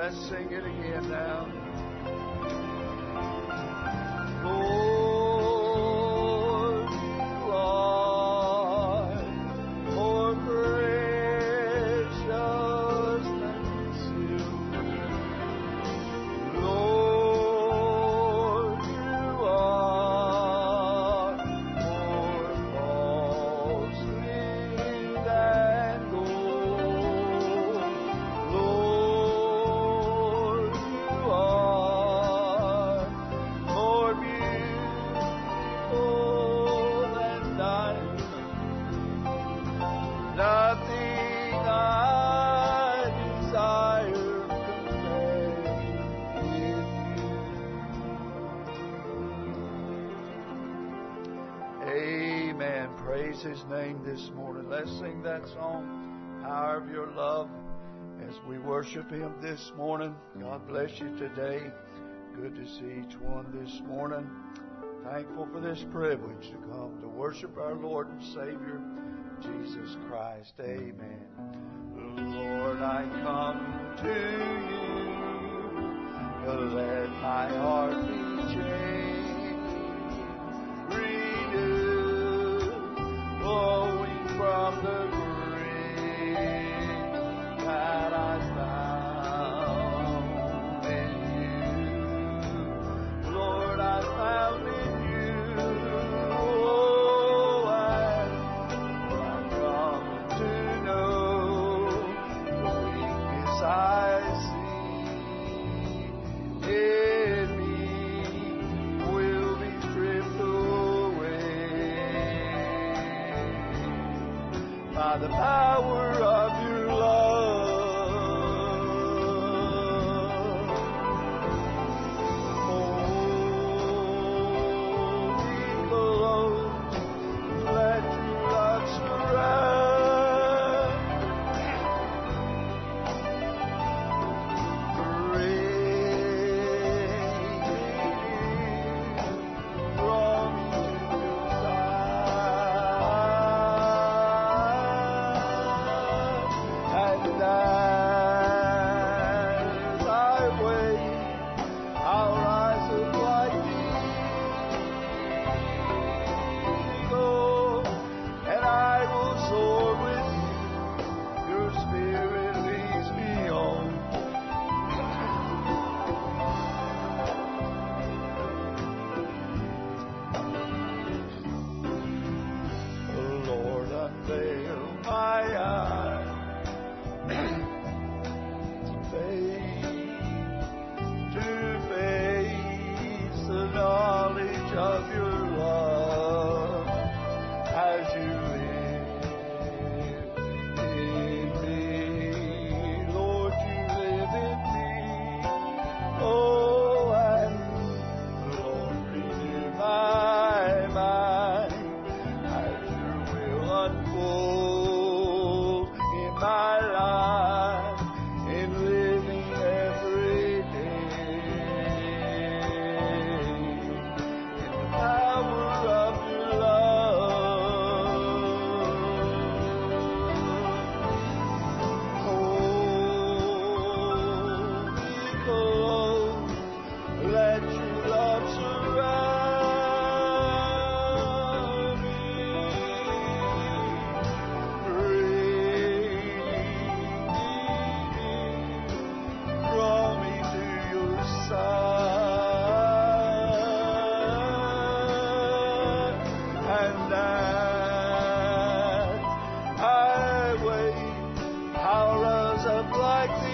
Let's sing it again now. Lord, you are more precious than silver. Lord, you are more costly than gold. Lord, you are more beautiful than diamonds. Nothing I desire compares with you. Amen. Praise His name this morning. Let's sing that song, Power of Your Love, as we worship Him this morning. God bless you today. Good to see each one this morning. Thankful for this privilege to come to worship our Lord and Savior, Jesus Christ. Amen. Lord, I come to you. Let my heart be changed, renewed, flowing from the grace that I found in you. Lord, I found in you. Oh, I've come to know the weakness I see in me will be stripped away by the power of your love. Hold me close, let your love surround. Bring me near, draw me to your side. And as I wait, I'll rise up like the eagle, and I will soar with you. Your spirit leads me on. Lord, unveil my eyes, to face the knowledge of your love as you live in me. Lord, you live in me. Oh, and Lord, renew my mind as your will unfold in my life, in living every day, in the power of your love. Hold me close, let your love surround me. Bring me near, draw me to your side. And as I wait, I'll rise up like the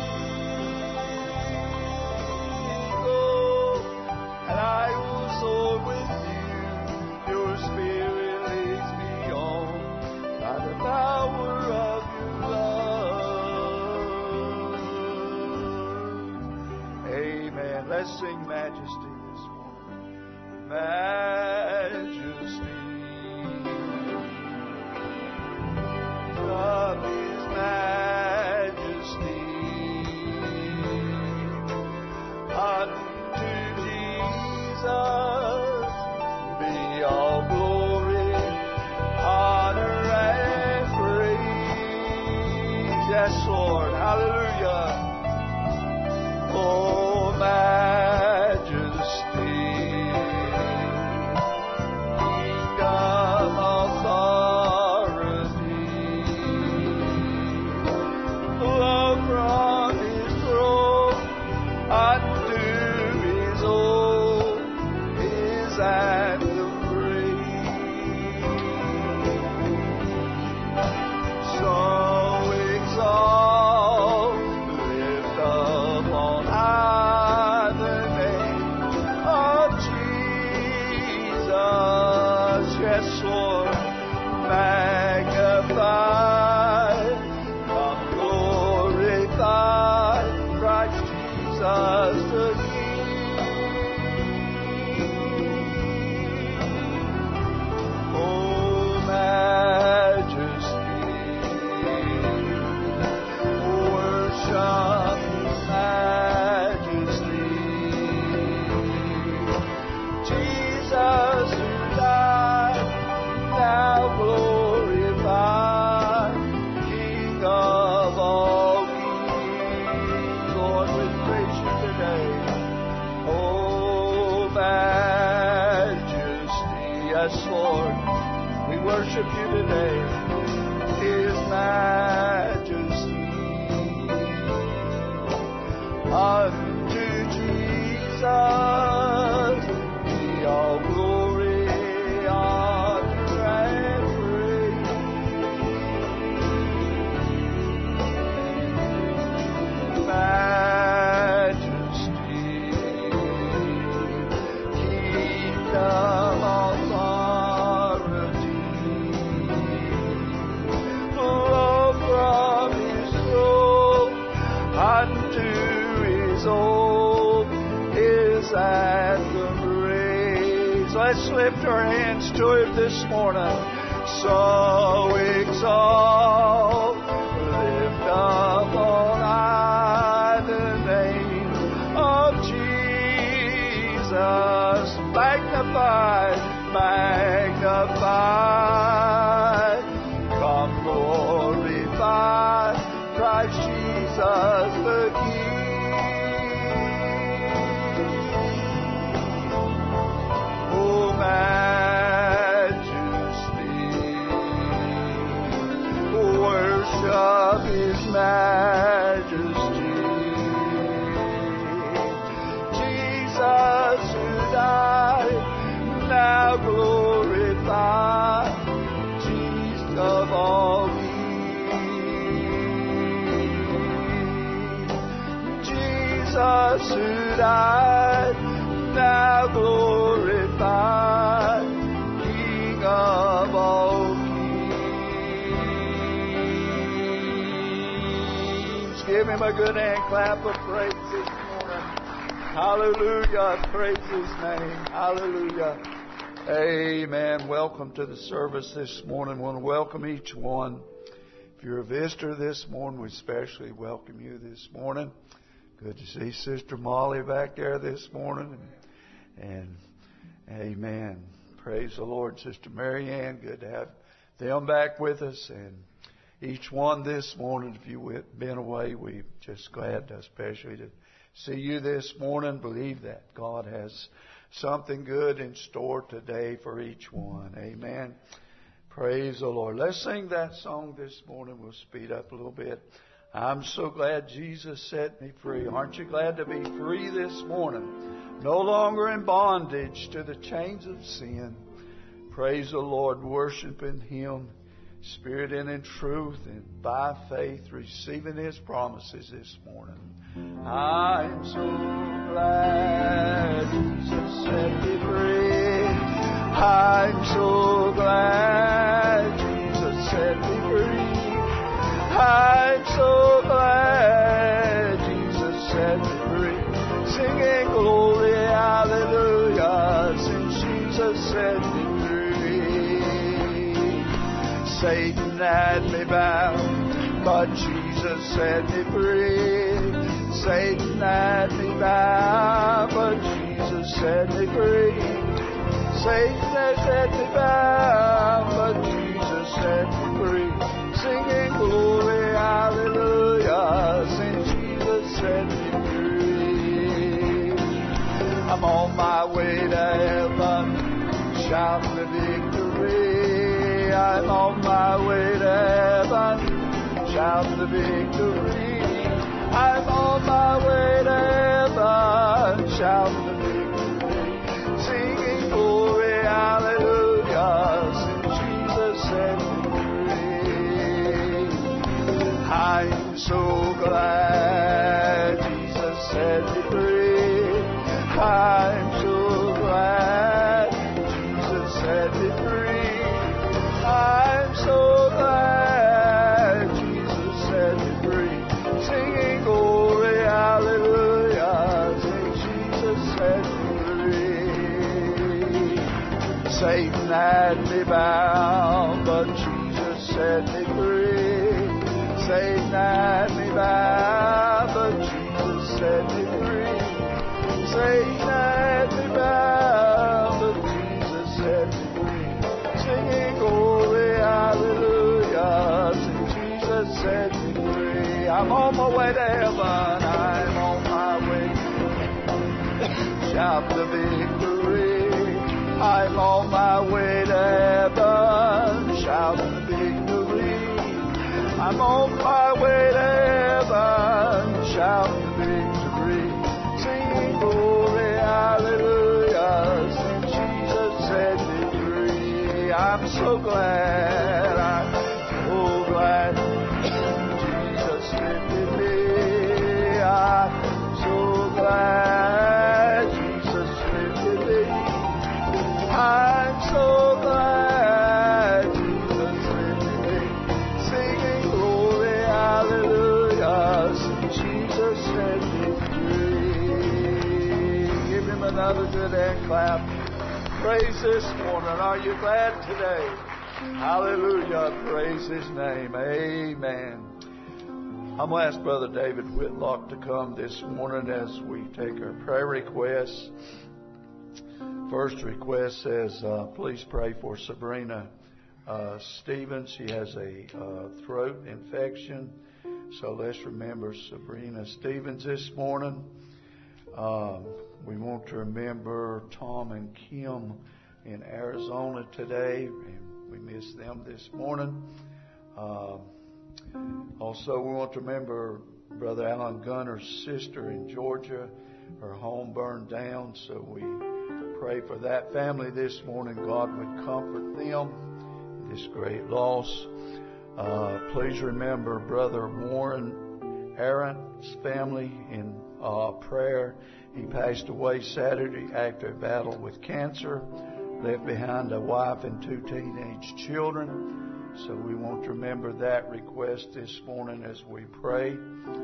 eagle, and I will soar with you. Your spirit leads me on by the power of your love. Amen. Let's sing Majesty this morning. Majesty of His majesty unto Jesus be all glory, honor, and praise. Yes, Lord. Hallelujah. lift our hands to Him this morning. So exalt, lift up on high the name of Jesus. Magnify, magnify. Come glorify Christ Jesus the King. Oh, majesty, worship His majesty. Jesus who died, now glorify, Jesus of all beings. Jesus who died, now glorify, King of all kings. Give Him a good hand clap of praise this morning. Hallelujah. Praise His name. Hallelujah. Amen. Welcome to the service this morning. I want to welcome each one. If you're a visitor this morning, we especially welcome you this morning. Good to see Sister Molly back there this morning. And amen. Praise the Lord. Sister Mary Ann, good to have them back with us. And each one this morning, if you've been away, we're just glad, especially to see you this morning. Believe that God has something good in store today for each one. Amen. Praise the Lord. Let's sing that song this morning. We'll speed up a little bit. I'm so glad Jesus set me free. Aren't you glad to be free this morning? No longer in bondage to the chains of sin. Praise the Lord. Worshiping Him, Spirit and in truth, and by faith receiving His promises this morning. I'm so glad Jesus set me free. I'm so glad Jesus set me free. I'm so glad Jesus set me free. Singing glory, hallelujah, since Jesus set me free. Satan had me bound, but Jesus set me free. Satan had me bound, but Jesus set me free. Satan has set me bound, but Jesus set me free. Singing glory, hallelujah, since Jesus set me free. I'm on my way to heaven, shouting the victory. I'm on my way to heaven, shouting the victory. I'm on my way to heaven, shouting the victory, singing glory, hallelujah, since Jesus set me free. I'm so glad Jesus set me free. I'm so glad Jesus set me free. I'm so glad Jesus set me free. Singing glory, hallelujah, since Jesus set me free. Satan had me bound, but Jesus set me free. Satan had me bound, but Jesus set me free. Satan had me bound, but Jesus set me free. Singing glory, hallelujah, since Jesus set me free. I'm on my way to heaven. I'm on my way. Shout the victory. I'm on my way to heaven. Shout the victory. I'm on my way to heaven. Shout the victory. Singing glory, hallelujah, since Jesus set me free. I'm so glad. I'm so glad. I'm so glad Jesus lifted me. I'm so glad Jesus lifted me. Singing glory, hallelujah, since Jesus set me free. Give Him another good hand clap. praise this morning? Are you glad today? Hallelujah. Praise His name. Amen. I'm going to ask Brother David Whitlock to come this morning as we take our prayer requests. First request says, please pray for Sabrina Stevens. She has a throat infection. So let's remember Sabrina Stevens this morning. We want to remember Tom and Kim in Arizona today. We miss them this morning. Also, we want to remember Brother Alan Gunner's sister in Georgia. Her home burned down, so we pray for that family this morning. God would comfort them in this great loss. Please remember Brother Warren Arendt's family in prayer. He passed away Saturday after a battle with cancer. Left behind a wife and 2 teenage children. So we want to remember that request this morning as we pray.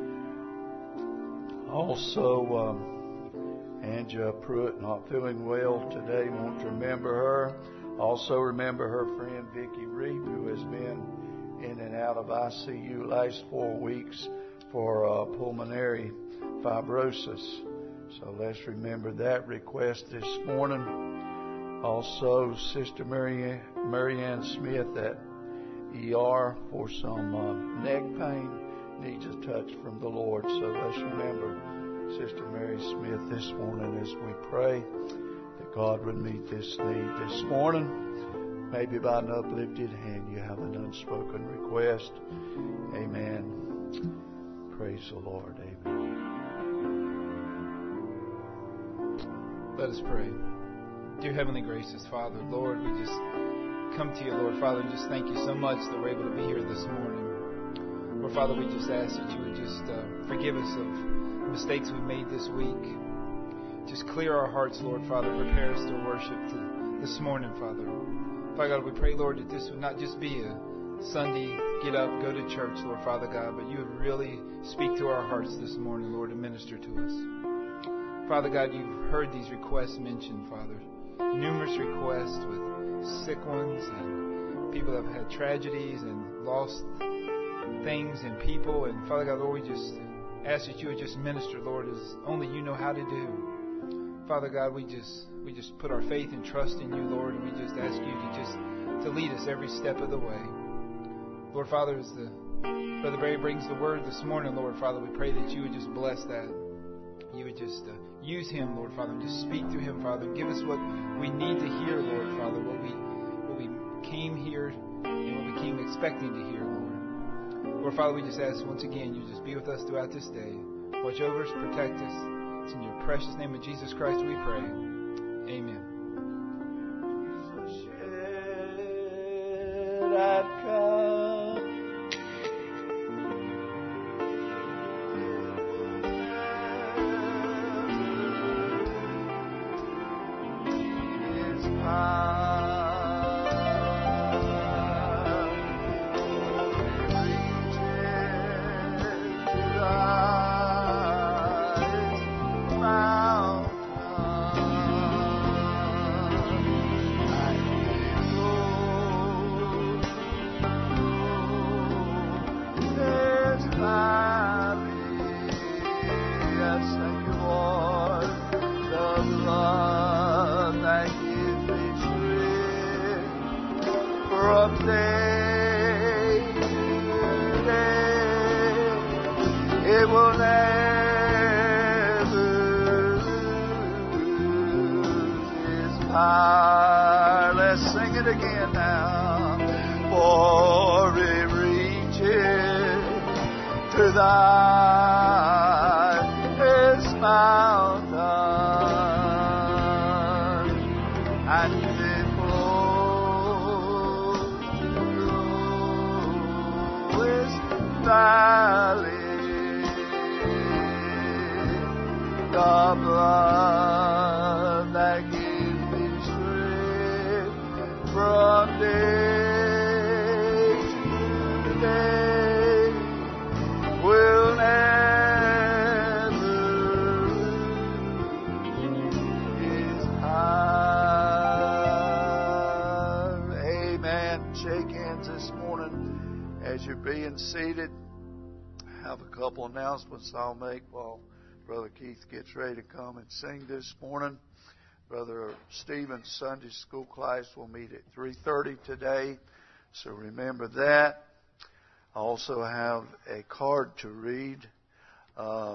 Also, Angela Pruitt not feeling well today. We want to remember her. Also remember her friend Vicki Reap, who has been in and out of ICU last 4 weeks for pulmonary fibrosis. So let's remember that request this morning. Also, Sister Marianne Smith at ER for some neck pain needs a touch from the Lord. So let's remember Sister Mary Smith this morning as we pray that God would meet this need this morning. Maybe by an uplifted hand you have an unspoken request. Amen. Praise the Lord. Amen. Let us pray. Dear Heavenly Gracious Father, Lord, we just come to you, Lord Father, and just thank you so much that we're able to be here this morning. Lord Father, we just ask that you would just forgive us of mistakes we made this week. Just clear our hearts, Lord Father. Prepare us to worship this morning, Father. Father God, we pray, Lord, that this would not just be a Sunday, get up, go to church, Lord Father God, but you would really speak to our hearts this morning, Lord, and minister to us. Father God, you've heard these requests mentioned, Father. Numerous requests with sick ones and people that have had tragedies and lost things and people. And Father God, Lord, we just ask that you would just minister, Lord, as only you know how to do. Father God, we just put our faith and trust in you, Lord, and we just ask you to lead us every step of the way. Lord Father, as Brother Barry brings the word this morning, Lord Father, we pray that you would just bless that. You would just use him, Lord Father, and just speak through him, Father, and give us what we need to hear, Lord Father, what we came here and what we came expecting to hear, Lord. Lord Father, we just ask once again, you just be with us throughout this day. Watch over us, protect us. It's in your precious name of Jesus Christ we pray. Amen. Let's sing it again now. For it reaches to thy mountain, and it flows to lowest valley. The blood that gives me strength from day to day will never lose its power. As you're being seated, I have a couple announcements I'll make while Brother Keith gets ready to come and sing this morning. Brother Stephen's Sunday school class will meet at 3:30 today, so remember that. I also have a card to read. It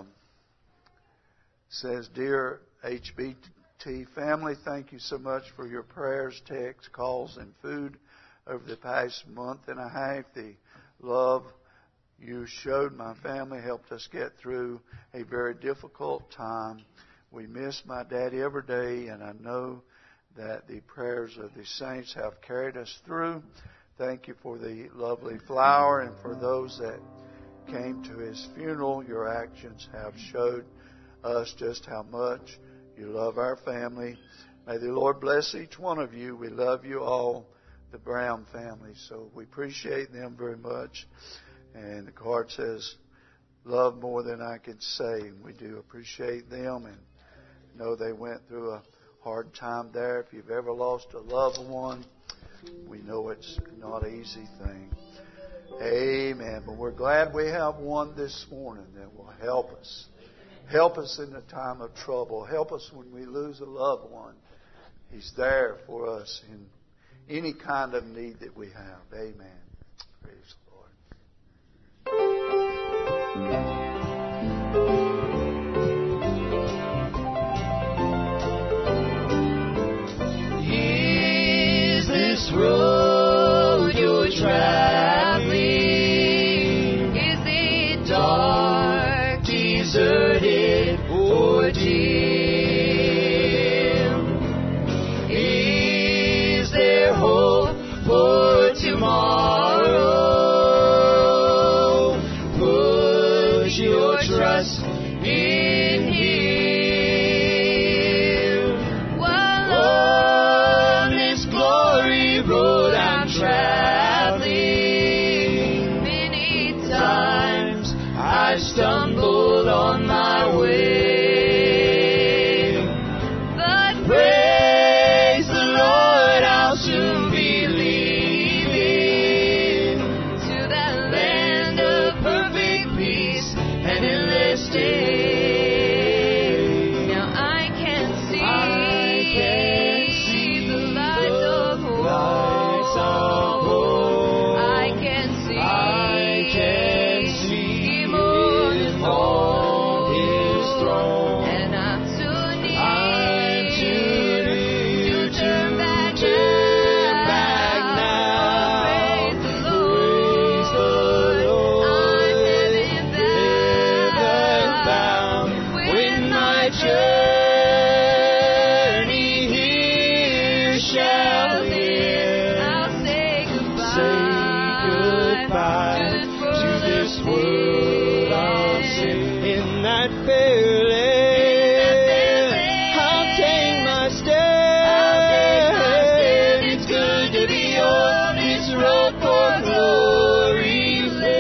says, Dear HBT family, thank you so much for your prayers, texts, calls, and food over the past month and a half. The love you showed my family helped us get through a very difficult time. We miss my daddy every day, and I know that the prayers of the saints have carried us through. Thank you for the lovely flower, and for those that came to his funeral. Your actions have showed us just how much you love our family. May the Lord bless each one of you. We love you all, the Brown family, so we appreciate them very much. And the card says, love more than I can say. And we do appreciate them and know they went through a hard time there. If you've ever lost a loved one, we know it's not an easy thing. Amen. But we're glad we have one this morning that will help us. Help us in the time of trouble. Help us when we lose a loved one. He's there for us in any kind of need that we have. Amen. Praise the Lord. Is this road you're traveling? Is it dark, deserted, or dim? Is there hope for tomorrow? Put your trust in Him. On this glory road I'm traveling, many times I've stumbled on my way. But praise the Lord, I'll soon be leaving to that land of perfect peace and endless day. Now I can see the lights of hope. I can see Him on His throne. And I'm too near to turn back now. Praise the Lord. I'm heaven bound. When my journey here shall end, I'll say goodbye to this world of sin. In that fair land, I'll take my stand. It's good to be on this road for glory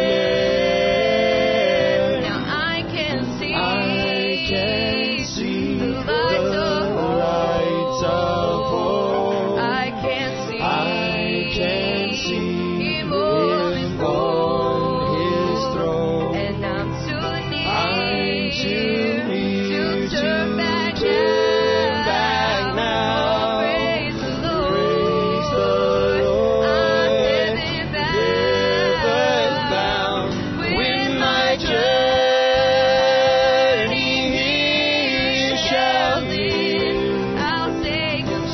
land. Now I can see the lights of hope. I can see Him on His throne. And I'm too near to turn back now. Praise the Lord. I'm heaven bound. When my journey here shall end, I'll say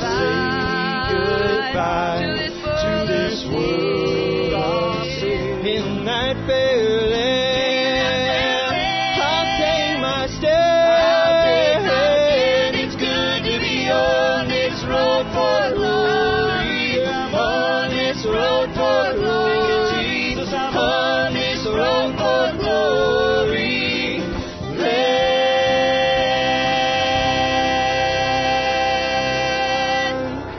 goodbye to this world of sin. In that fair land, I'll take my stand. It's good to be on this road for glory. On this road for glory. Jesus, I'm on this road for glory land.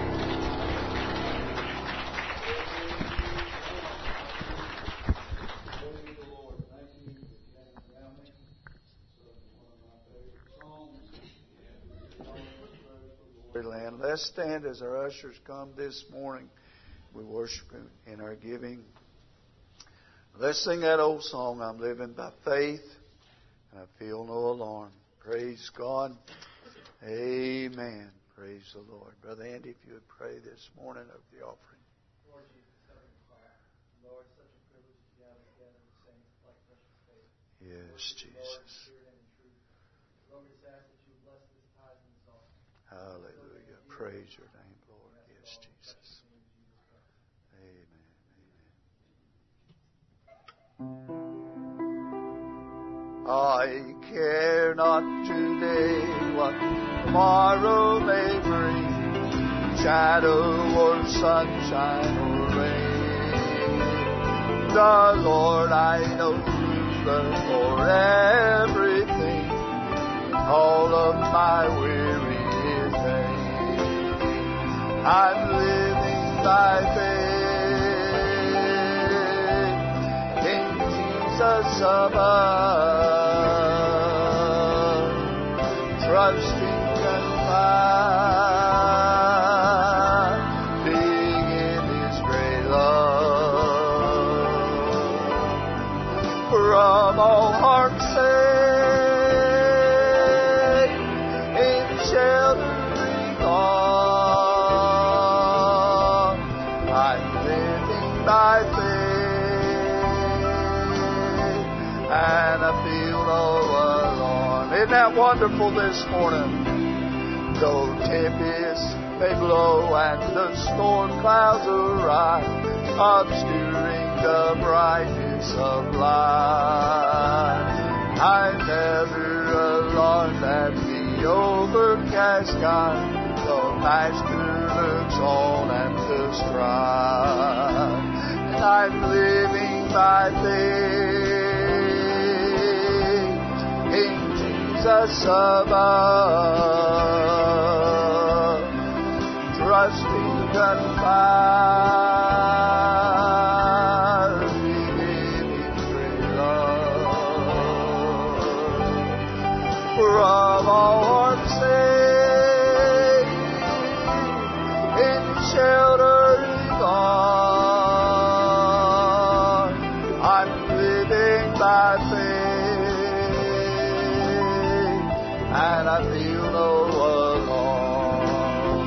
Land. Let's stand as our ushers come this morning. We worship in our giving. Let's sing that old song, I'm living by faith and I feel no alarm. Praise God. Amen. Praise the Lord. Brother Andy, if you would pray this morning of the offering. Lord Jesus, Heavenly Father, Lord, such a privilege to gather together and sing like precious faith. Yes, Jesus. Lord, we just ask that you bless this tithe and this offering. Hallelujah. Praise your name, Lord. Yes, Jesus. Amen. I care not today what tomorrow may bring, shadow or sunshine or rain. The Lord I know ruleth for everything, all of my weary days. I'm living by faith in Jesus above, trusting and finding in His great love. From all hearts safe, in sheltering arms, I'm living by faith, and I feel no alarm. Isn't that wonderful this morning? Though tempests may blow and the storm clouds arise, obscuring the brightness of light, I'm never alarmed at the overcast sky. The Master looks on at the strife, and I'm living by faith in Jesus above, trusting and finding in His great love. From all hearts safe, in sheltering arms, I'm living by faith, and I feel no alarm.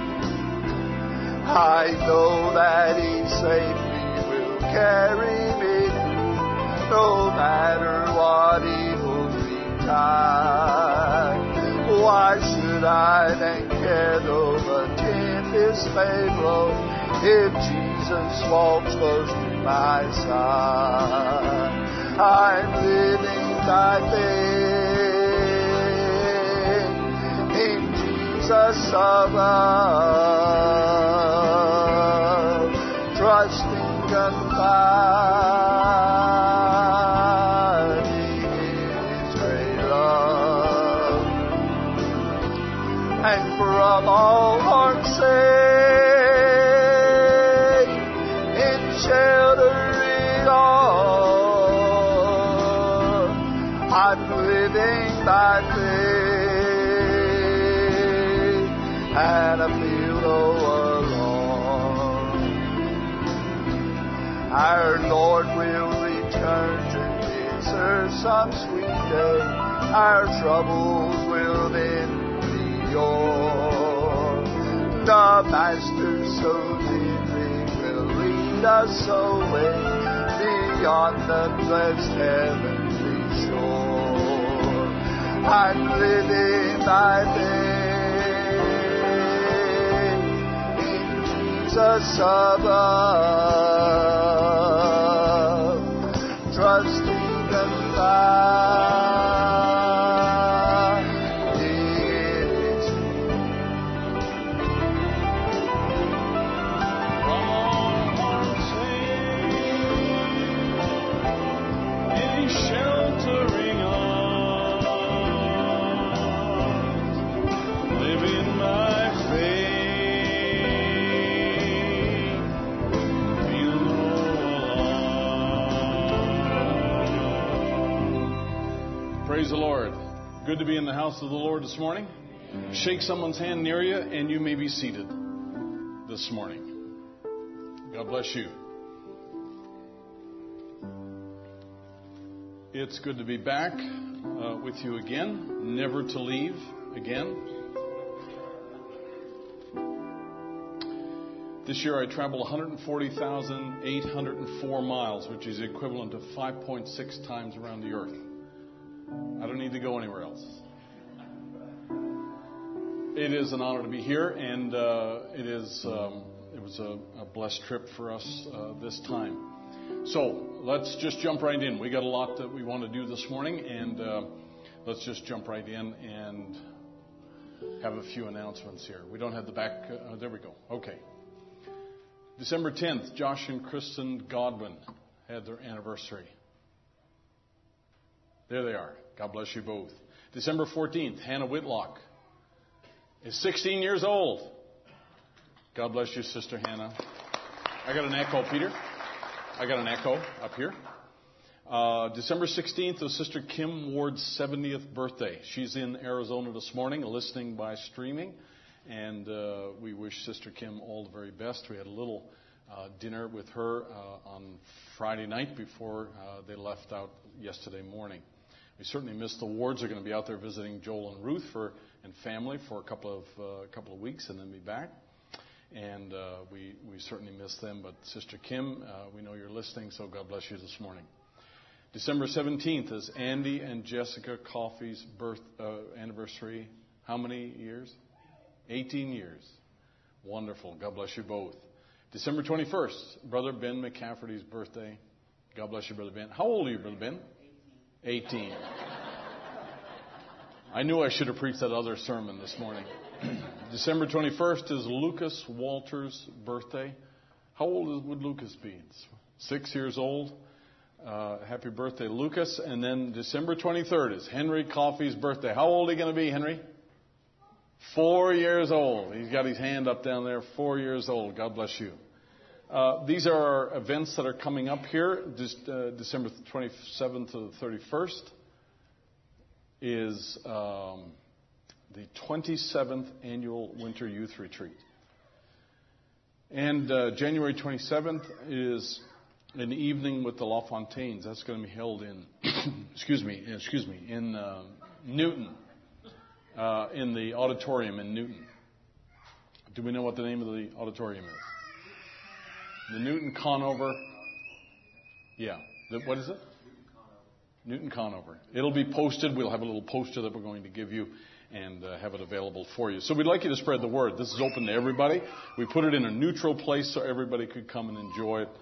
I know that He safely will carry me through, no matter what evils betide. Why should I then care though the tempest may blow, if Jesus walks close to my side? I'm living by faith in Jesus above, trusting and finding in His great love. And from all hearts safe, in sheltering arms, I'm living by faith, and I feel no alarm. Our Lord will return to His earth some sweet day. Our troubles will then be o'er. The Master so dearly will lead us away beyond the blessed heavenly shore. I'm living by faith in Jesus above, trusting and finding in His From all hearts safe, in sheltering arms, living by faith, feel no alarm. Praise the Lord. Good to be in the house of the Lord this morning. Shake someone's hand near you, and you may be seated this morning. God bless you. It's good to be back with you again, never to leave again. This year I traveled 140,804 miles, which is equivalent to 5.6 times around the earth. I don't need to go anywhere else. It is an honor to be here, and it was a blessed trip for us this time. So let's just jump right in. We got a lot that we want to do this morning, and let's just jump right in and have a few announcements here. We don't have the back. There we go. Okay. December 10th, Josh and Kristen Godwin had their anniversary. There they are. God bless you both. December 14th, Hannah Whitlock is 16 years old. God bless you, Sister Hannah. I got an echo, Peter. I got an echo up here. December 16th is Sister Kim Ward's 70th birthday. She's in Arizona this morning, listening by streaming. And we wish Sister Kim all the very best. We had a little dinner with her on Friday night before they left out yesterday morning. We certainly miss the Wards. They're going to be out there visiting Joel and Ruth and family for a couple of weeks and then be back. And we certainly miss them. But Sister Kim, we know you're listening, so God bless you this morning. December 17th is Andy and Jessica Coffey's anniversary. How many years? 18 years. Wonderful. God bless you both. December 21st, Brother Ben McCafferty's birthday. God bless you, Brother Ben. How old are you, Brother Ben? 18. I knew I should have preached that other sermon this morning. December 21st is Lucas Walter's birthday. How old would Lucas be? 6 years old. Happy birthday, Lucas. And then December 23rd is Henry Coffey's birthday. How old are you going to be, Henry? 4 years old. He's got his hand up down there. 4 years old. God bless you. These are our events that are coming up here. December 27th to the 31st is the 27th Annual Winter Youth Retreat. And January 27th is an evening with the LaFontaines. That's going to be held in, in Newton. In the auditorium in Newton. Do we know what the name of the auditorium is? The Newton Conover. Yeah. What is it? Newton Conover. It'll be posted. We'll have a little poster that we're going to give you and have it available for you. So we'd like you to spread the word. This is open to everybody. We put it in a neutral place so everybody could come and enjoy it.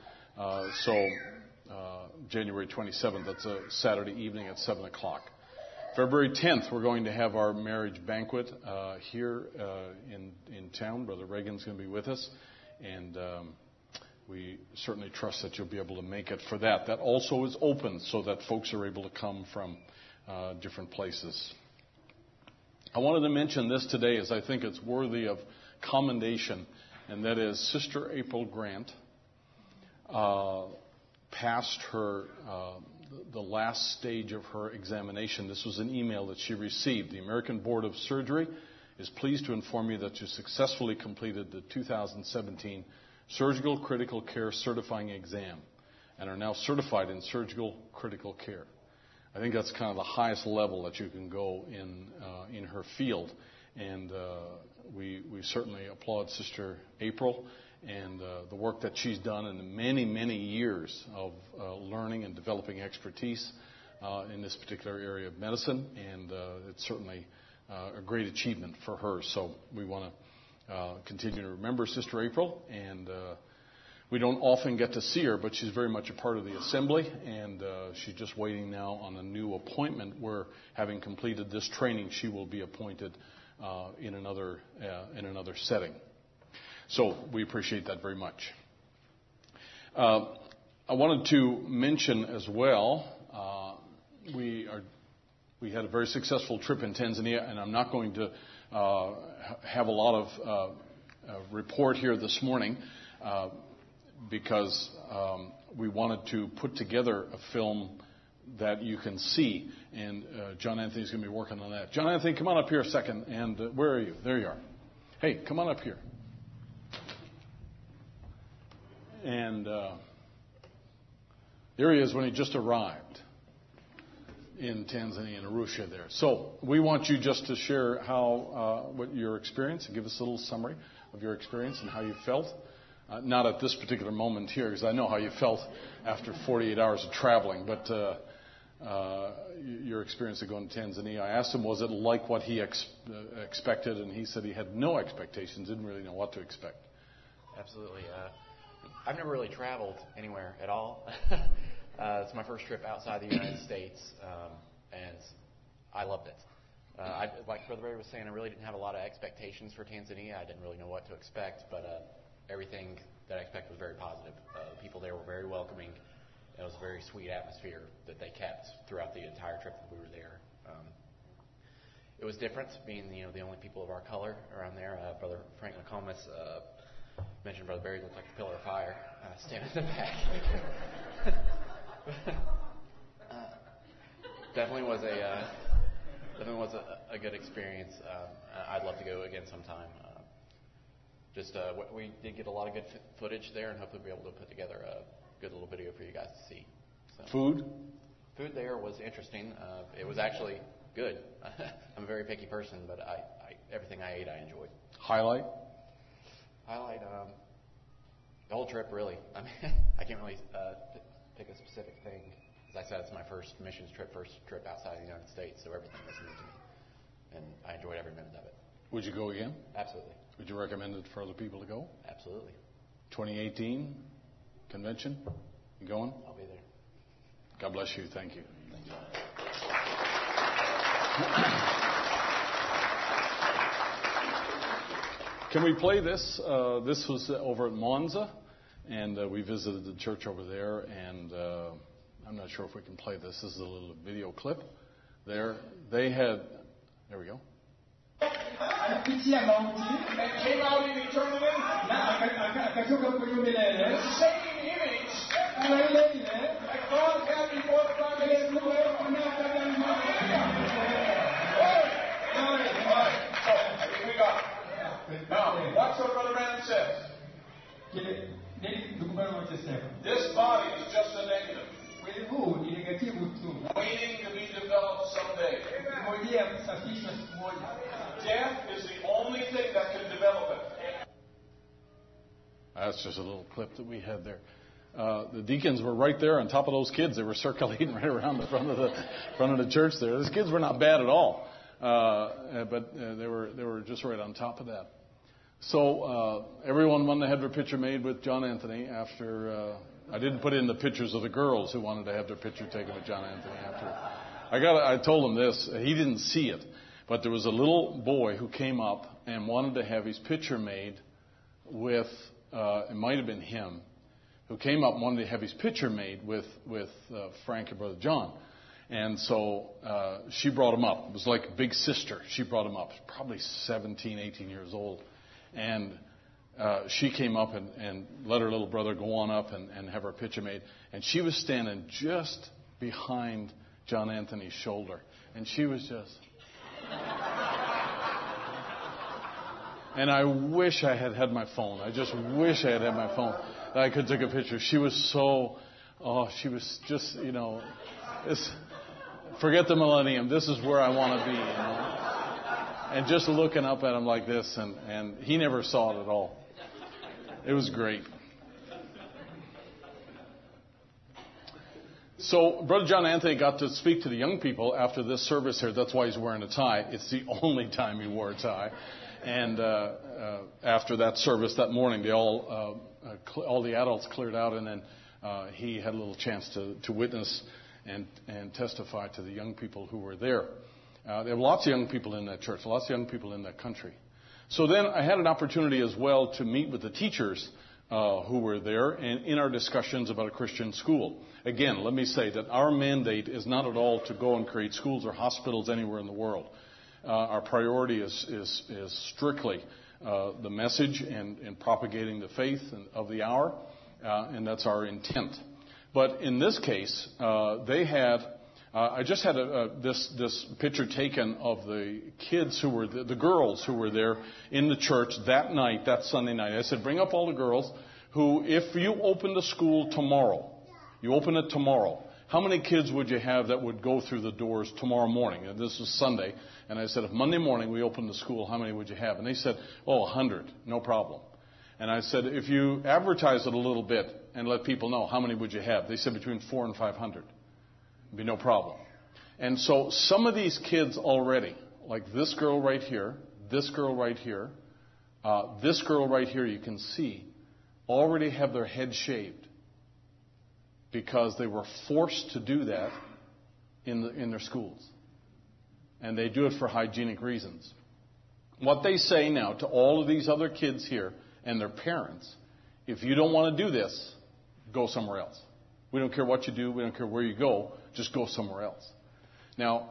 January 27th, that's a Saturday evening at 7 o'clock. February 10th, we're going to have our marriage banquet here in town. Brother Reagan's going to be with us, and we certainly trust that you'll be able to make it for that. That also is open so that folks are able to come from different places. I wanted to mention this today as I think it's worthy of commendation, and that is Sister April Grant passed her the last stage of her examination. This was an email that she received. The American Board of Surgery is pleased to inform you that you successfully completed the 2017 Surgical Critical Care Certifying Exam and are now certified in surgical critical care. I think that's kind of the highest level that you can go in her field, and we certainly applaud Sister April and the work that she's done in the many, many years of learning and developing expertise in this particular area of medicine. And it's certainly a great achievement for her. So we want to continue to remember Sister April. And we don't often get to see her, but she's very much a part of the assembly. And she's just waiting now on a new appointment where, having completed this training, she will be appointed in another setting. So we appreciate that very much. I wanted to mention as well, we had a very successful trip in Tanzania, and I'm not going to have a lot of report here this morning because we wanted to put together a film that you can see, and John Anthony's going to be working on that. John Anthony, come on up here a second. And where are you? There you are. Hey, come on up here. And there he is when he just arrived. in Tanzania and Arusha there. So we want you just to share what your experience, and give us a little summary of your experience and how you felt. Not at this particular moment here, because I know how you felt after 48 hours of traveling, but your experience of going to Tanzania. I asked him, was it like what he expected? And he said he had no expectations, didn't really know what to expect. Absolutely. I've never really traveled anywhere at all. It's my first trip outside the United States, and I loved it. Like Brother Ray was saying, I really didn't have a lot of expectations for Tanzania. I didn't really know what to expect, but everything that I expected was very positive. The people there were very welcoming. It was a very sweet atmosphere that they kept throughout the entire trip that we were there. It was different, being the only people of our color around there. Brother Frank McComas mentioned Brother Barry looked like a pillar of fire standing in the back. Definitely was a good experience. I'd love to go again sometime. We did get a lot of good footage there, and hopefully we'll be able to put together a good little video for you guys to see. So, Food there was interesting. It was actually good. I'm a very picky person, but everything I ate I enjoyed. Highlight the whole trip, really. I mean, I can't really pick a specific thing. As I said, it's my first missions trip, first trip outside the United States, so everything was new to me, and I enjoyed every minute of it. Would you go again? Absolutely. Would you recommend it for other people to go? Absolutely. 2018 convention, you going? I'll be there. God bless you. Thank you. Thank you. Can we play this? This was over at Monza, and we visited the church over there, and I'm not sure if we can play this. This is a little video clip. There we go. Came out in eternity. Same image that God had before the foundation of the world. We got it. Now, watch what Brother Branham says. This body is just a negative, waiting to be developed someday. Death is the only thing that can develop it. That's just a little clip that we had there. The deacons were right there on top of those kids. They were circulating right around the front of the church there. Those kids were not bad at all, but they were just right on top of that. So everyone wanted to have their picture made with John Anthony after. I didn't put in the pictures of the girls who wanted to have their picture taken with John Anthony after. I told him this. He didn't see it, but there was a little boy who came up and wanted to have his picture made with. It might have been him who came up and wanted to have his picture made with Frank and Brother John. And so she brought him up. It was like a big sister. She brought him up. Probably 17, 18 years old. And she came up and let her little brother go on up and have her picture made. And she was standing just behind John Anthony's shoulder. And she was just... And I wish I had my phone. I just wish I had my phone that I could take a picture. She was she was just, forget the millennium. This is where I want to be, And just looking up at him like this, and he never saw it at all. It was great. So Brother John Anthony got to speak to the young people after this service here. That's why he's wearing a tie. It's the only time he wore a tie. And after that service that morning, they all the adults cleared out, and then he had a little chance to witness and testify to the young people who were there. There were lots of young people in that church, lots of young people in that country. So then I had an opportunity as well to meet with the teachers who were there and in our discussions about a Christian school. Again, let me say that our mandate is not at all to go and create schools or hospitals anywhere in the world. Our priority is strictly the message and propagating the faith of the hour, and that's our intent. But in this case, they had. I just had this picture taken of the kids who were the girls who were there in the church that night, that Sunday night. I said, bring up all the girls who, if you open the school tomorrow, you open it tomorrow, how many kids would you have that would go through the doors tomorrow morning? And this was Sunday. And I said, if Monday morning we open the school, how many would you have? And they said, 100, no problem. And I said, if you advertise it a little bit and let people know, how many would you have? They said between 400 and 500. It'd be no problem. And so some of these kids already, like this girl right here, this girl right here, this girl right here, you can see, already have their head shaved because they were forced to do that in their schools. And they do it for hygienic reasons. What they say now to all of these other kids here and their parents, if you don't want to do this, go somewhere else. We don't care what you do. We don't care where you go. Just go somewhere else. Now,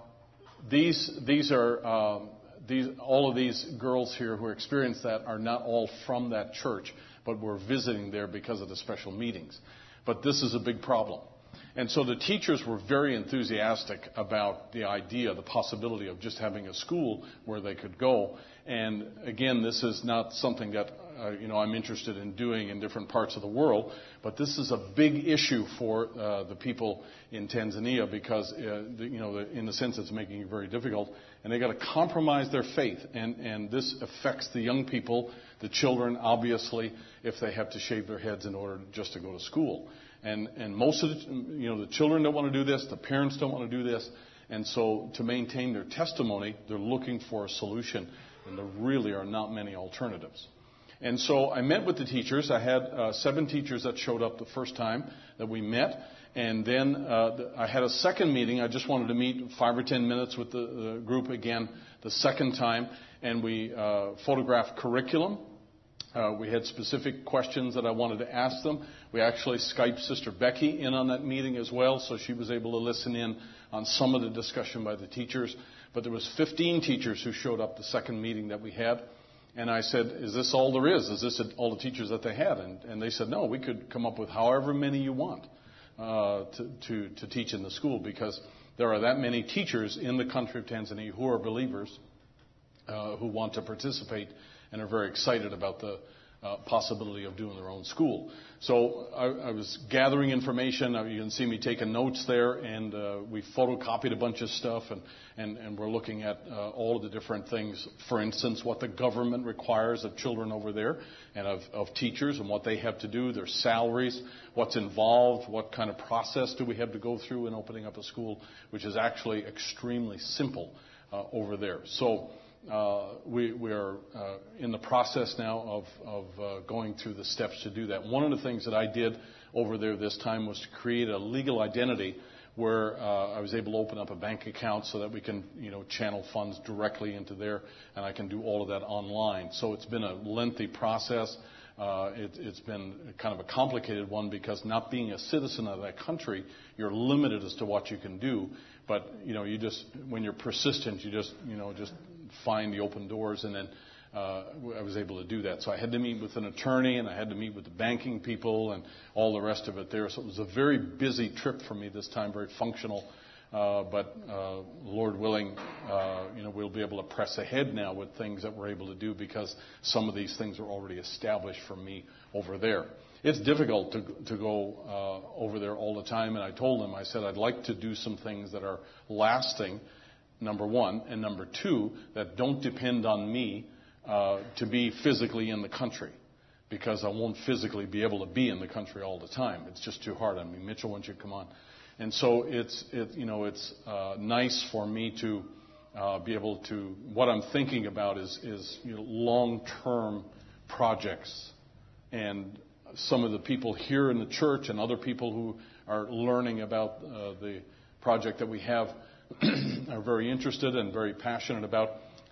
all of these girls here who experienced that are not all from that church, but were visiting there because of the special meetings. But this is a big problem. And so the teachers were very enthusiastic about the idea, the possibility of just having a school where they could go. And again, this is not something that I'm interested in doing in different parts of the world, but this is a big issue for the people in Tanzania because in a sense it's making it very difficult, and they got to compromise their faith, and this affects the young people, the children, obviously, if they have to shave their heads in order just to go to school. And most of the children don't want to do this, the parents don't want to do this, and so to maintain their testimony, they're looking for a solution, and there really are not many alternatives. And so I met with the teachers. I had 7 teachers that showed up the first time that we met. And then I had a second meeting. I just wanted to meet 5 or 10 minutes with the group again the second time. And we photographed curriculum. We had specific questions that I wanted to ask them. We actually Skyped Sister Becky in on that meeting as well, so she was able to listen in on some of the discussion by the teachers. But there was 15 teachers who showed up the second meeting that we had. And I said, is this all there is? Is this all the teachers that they had? And they said, no, we could come up with however many you want to teach in the school, because there are that many teachers in the country of Tanzania who are believers who want to participate and are very excited about the possibility of doing their own school. So I was gathering information. You can see me taking notes there, and we photocopied a bunch of stuff, and we're looking at all of the different things. For instance, what the government requires of children over there and of teachers, and what they have to do, their salaries, what's involved, what kind of process do we have to go through in opening up a school, which is actually extremely simple over there. So we are in the process now of going through the steps to do that. One of the things that I did over there this time was to create a legal identity where I was able to open up a bank account so that we can, channel funds directly into there, and I can do all of that online. So it's been a lengthy process. It's been kind of a complicated one because not being a citizen of that country, you're limited as to what you can do. But, you just, when you're persistent, you just find the open doors, and then I was able to do that. So I had to meet with an attorney, and I had to meet with the banking people and all the rest of it there. So it was a very busy trip for me this time, very functional. But Lord willing, we'll be able to press ahead now with things that we're able to do because some of these things are already established for me over there. It's difficult to go over there all the time, and I told them, I said, I'd like to do some things that are lasting, number one, and number two, that don't depend on me to be physically in the country, because I won't physically be able to be in the country all the time. It's just too hard. I mean, Mitchell wants you to come on. And so it's nice for me to be able to, what I'm thinking about is long-term projects. And some of the people here in the church and other people who are learning about the project that we have are very interested and very passionate about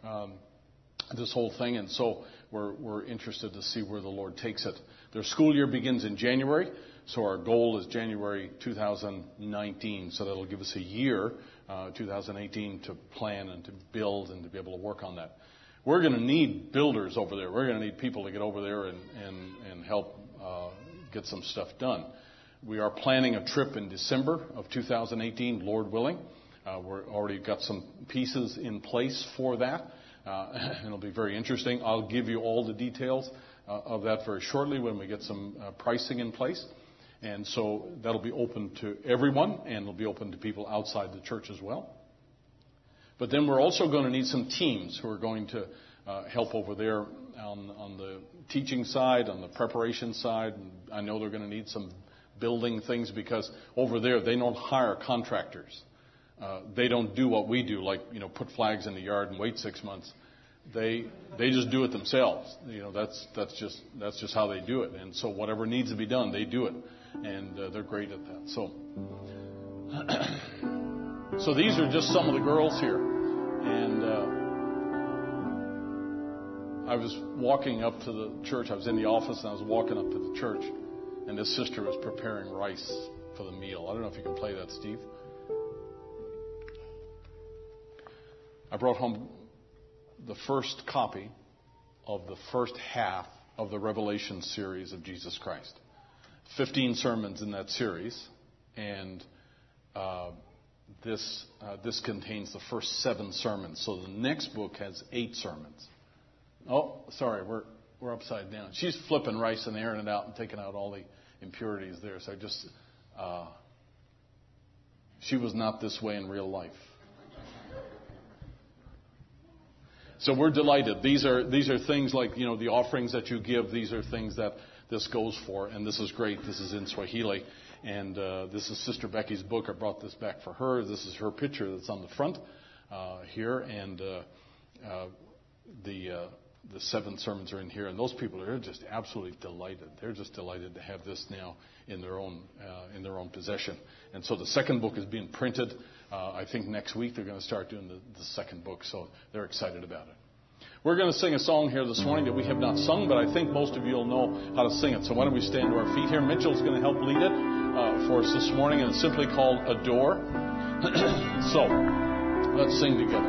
this whole thing. And so we're interested to see where the Lord takes it. Their school year begins in January. So our goal is January 2019. So that'll give us a year, 2018, to plan and to build and to be able to work on that. We're going to need builders over there. We're going to need people to get over there and help get some stuff done. We are planning a trip in December of 2018, Lord willing. We're already got some pieces in place for that. It'll be very interesting. I'll give you all the details of that very shortly when we get some pricing in place. And so that'll be open to everyone, and it'll be open to people outside the church as well. But then we're also going to need some teams who are going to help over there on the teaching side, on the preparation side. And I know they're going to need some building things, because over there they don't hire contractors. They don't do what we do, like, put flags in the yard and wait 6 months. They just do it themselves. That's just how they do it. And so whatever needs to be done, they do it, and they're great at that. So these are just some of the girls here, and I was walking up to the church. I was in the office, and I was walking up to the church, and this sister was preparing rice for the meal. I don't know if you can play that, Steve. I brought home the first copy of the first half of the Revelation series of Jesus Christ. 15 sermons in that series, and this contains the first 7 sermons. So the next book has 8 sermons. Oh, sorry, we're upside down. She's flipping rice and airing it out and taking out all the impurities there. So she was not this way in real life. So we're delighted. These are things like, the offerings that you give. These are things that this goes for, and this is great. This is in Swahili, and this is Sister Becky's book. I brought this back for her. This is her picture that's on the front here, and the 7 sermons are in here, and those people are just absolutely delighted. They're just delighted to have this now in their own possession. And so the second book is being printed. I think next week they're going to start doing the second book, so they're excited about it. We're going to sing a song here this morning that we have not sung, but I think most of you will know how to sing it. So why don't we stand to our feet here? Mitchell's going to help lead it for us this morning, and it's simply called Adore. So let's sing together.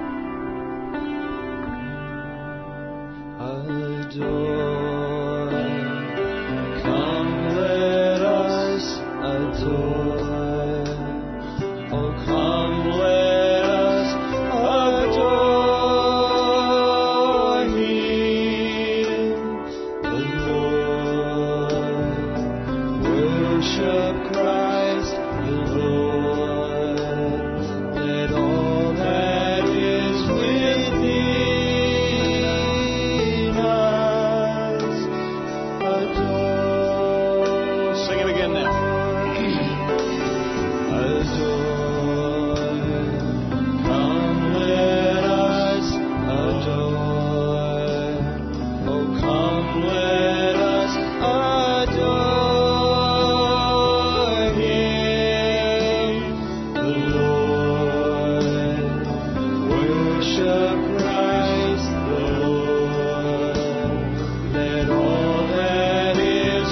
Adore, come let us adore. Oh, come let us adore Him, the Lord. Worship Christ, the Lord. Let all that is within us adore. Sing it again now. Adore, come let us adore. Oh, come let us adore Him, the Lord. Worship Christ, the Lord. Let all that is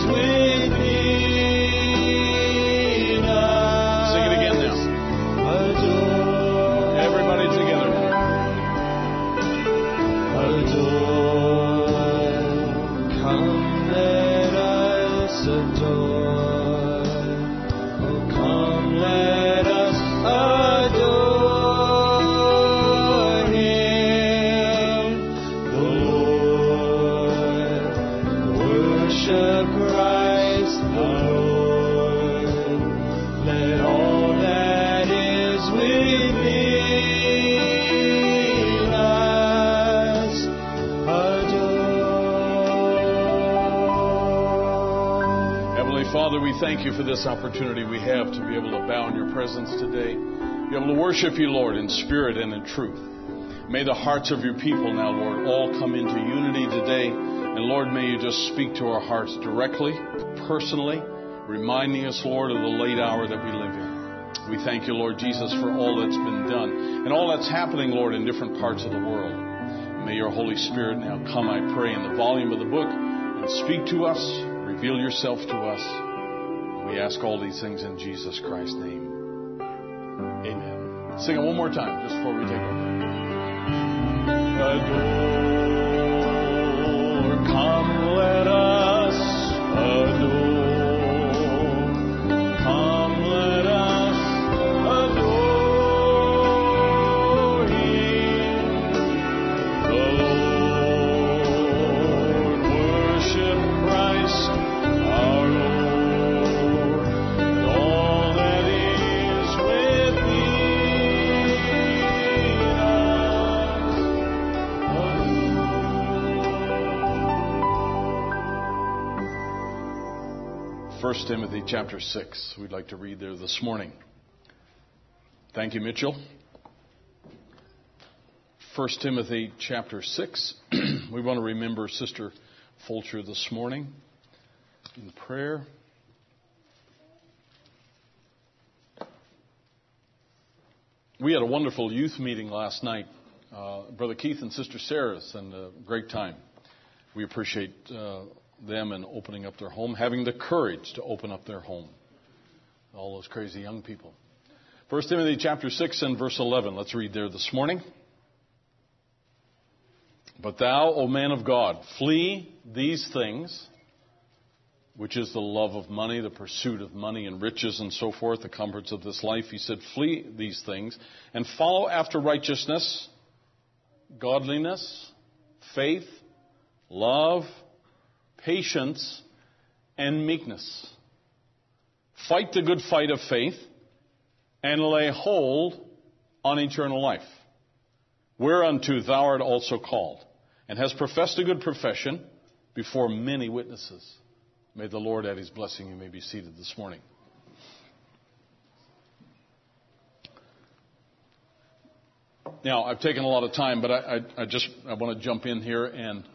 within us Sing it again now. adore. Everybody together. Adore, come let us adore. Oh, come let us adore Him, the Lord. Worship Christ, the Lord. Let all that is within us adore. Heavenly Father, we thank you for this opportunity we have to be able to bow in your presence today, be able to worship you, Lord, in spirit and in truth. May the hearts of your people now, Lord, all come into unity today. And Lord, may you just speak to our hearts directly, personally, reminding us, Lord, of the late hour that we live in. We thank you, Lord Jesus, for all that's been done and all that's happening, Lord, in different parts of the world. May your Holy Spirit now come, I pray, in the volume of the book and speak to us, reveal yourself to us. We ask all these things in Jesus Christ's name. Amen. Sing it one more time just before we take our break. Adore, come let us adore. Come let us adore Him, the Lord. Worship Christ our Lord. 1 Timothy chapter 6. We'd like to read there this morning. Thank you, Mitchell. 1 Timothy chapter 6. We want to remember Sister Fulcher this morning in prayer. We had a wonderful youth meeting last night. Brother Keith and Sister Sarah's, and a great time. We appreciate them in opening up their home, having the courage to open up their home. All those crazy young people. 1 Timothy chapter 6 and verse 11. Let's read there this morning. But thou, O man of God, flee these things, which is the love of money, the pursuit of money and riches and so forth, the comforts of this life. He said, flee these things and follow after righteousness, godliness, faith, love, patience, and meekness. Fight the good fight of faith and lay hold on eternal life, whereunto thou art also called, and hast professed a good profession before many witnesses. May the Lord add his blessing. You may be seated this morning. Now, I've taken a lot of time, but I want to jump in here and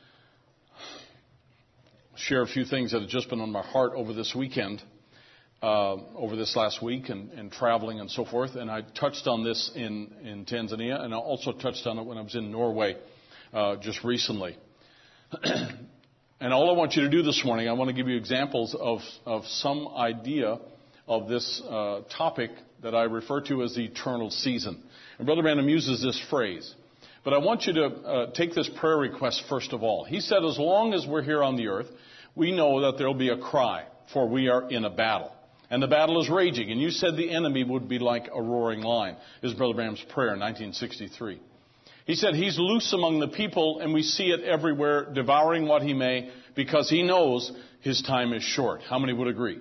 share a few things that have just been on my heart over this weekend, over this last week, and traveling and so forth. And I touched on this in Tanzania, and I also touched on it when I was in Norway just recently. And all I want you to do this morning, I want to give you examples of some idea of this topic that I refer to as the eternal season. And Brother Branham uses this phrase. But I want you to take this prayer request first of all. He said, as long as we're here on the earth, we know that there will be a cry, for we are in a battle. And the battle is raging. And you said the enemy would be like a roaring lion. This is Brother Branham's prayer in 1963. He said he's loose among the people, and we see it everywhere, devouring what he may, because he knows his time is short. How many would agree?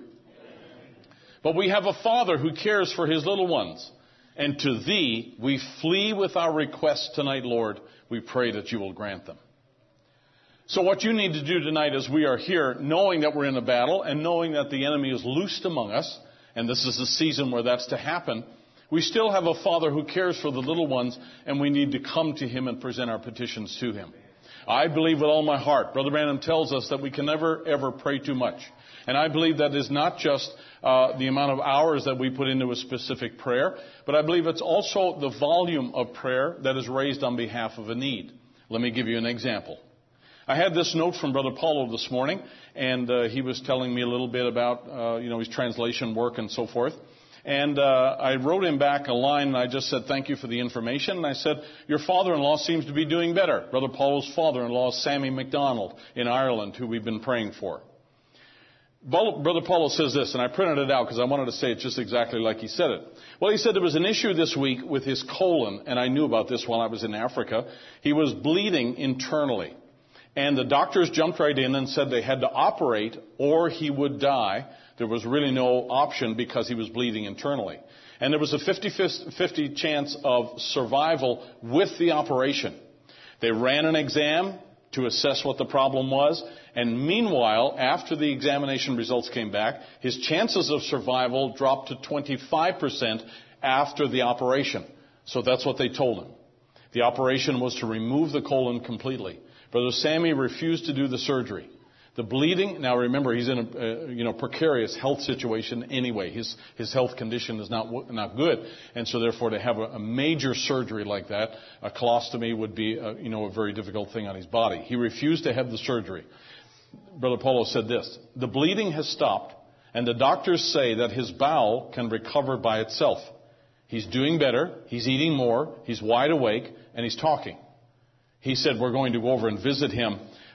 But we have a Father who cares for his little ones. And to thee we flee with our requests tonight, Lord. We pray that you will grant them. So what you need to do tonight as we are here, knowing that we're in a battle and knowing that the enemy is loosed among us, and this is the season where that's to happen, we still have a Father who cares for the little ones, and we need to come to him and present our petitions to him. I believe with all my heart, Brother Branham tells us that we can never, ever pray too much. And I believe that is not just the amount of hours that we put into a specific prayer, but I believe it's also the volume of prayer that is raised on behalf of a need. Let me give you an example. I had this note from Brother Paulo this morning, and he was telling me a little bit about his translation work and so forth. And I wrote him back a line, and I just said, thank you for the information. And I said, your father-in-law seems to be doing better. Brother Paulo's father-in-law is Sammy MacDonald in Ireland, who we've been praying for. Brother Paulo says this, and I printed it out because I wanted to say it just exactly like he said it. Well, he said there was an issue this week with his colon, and I knew about this while I was in Africa. He was bleeding internally. And the doctors jumped right in and said they had to operate or he would die. There was really no option because he was bleeding internally. And there was a 50-50 chance of survival with the operation. They ran an exam to assess what the problem was. And meanwhile, after the examination results came back, his chances of survival dropped to 25% after the operation. So that's what they told him. The operation was to remove the colon completely. Brother Sammy refused to do the surgery. The bleeding, now remember, he's in a precarious health situation anyway. His health condition is not good. And so therefore to have a major surgery like that, a colostomy would be a very difficult thing on his body. He refused to have the surgery. Brother Paulo said this, the bleeding has stopped and the doctors say that his bowel can recover by itself. He's doing better, he's eating more, he's wide awake, and he's talking. He said we're going to go over and visit him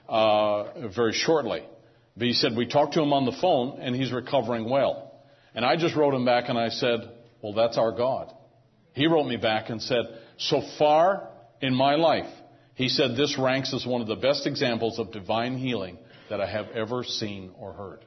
very shortly. But he said we talked to him on the phone and he's recovering well. And I just wrote him back and I said, well, that's our God. He wrote me back and said, so far in my life, he said this ranks as one of the best examples of divine healing that I have ever seen or heard.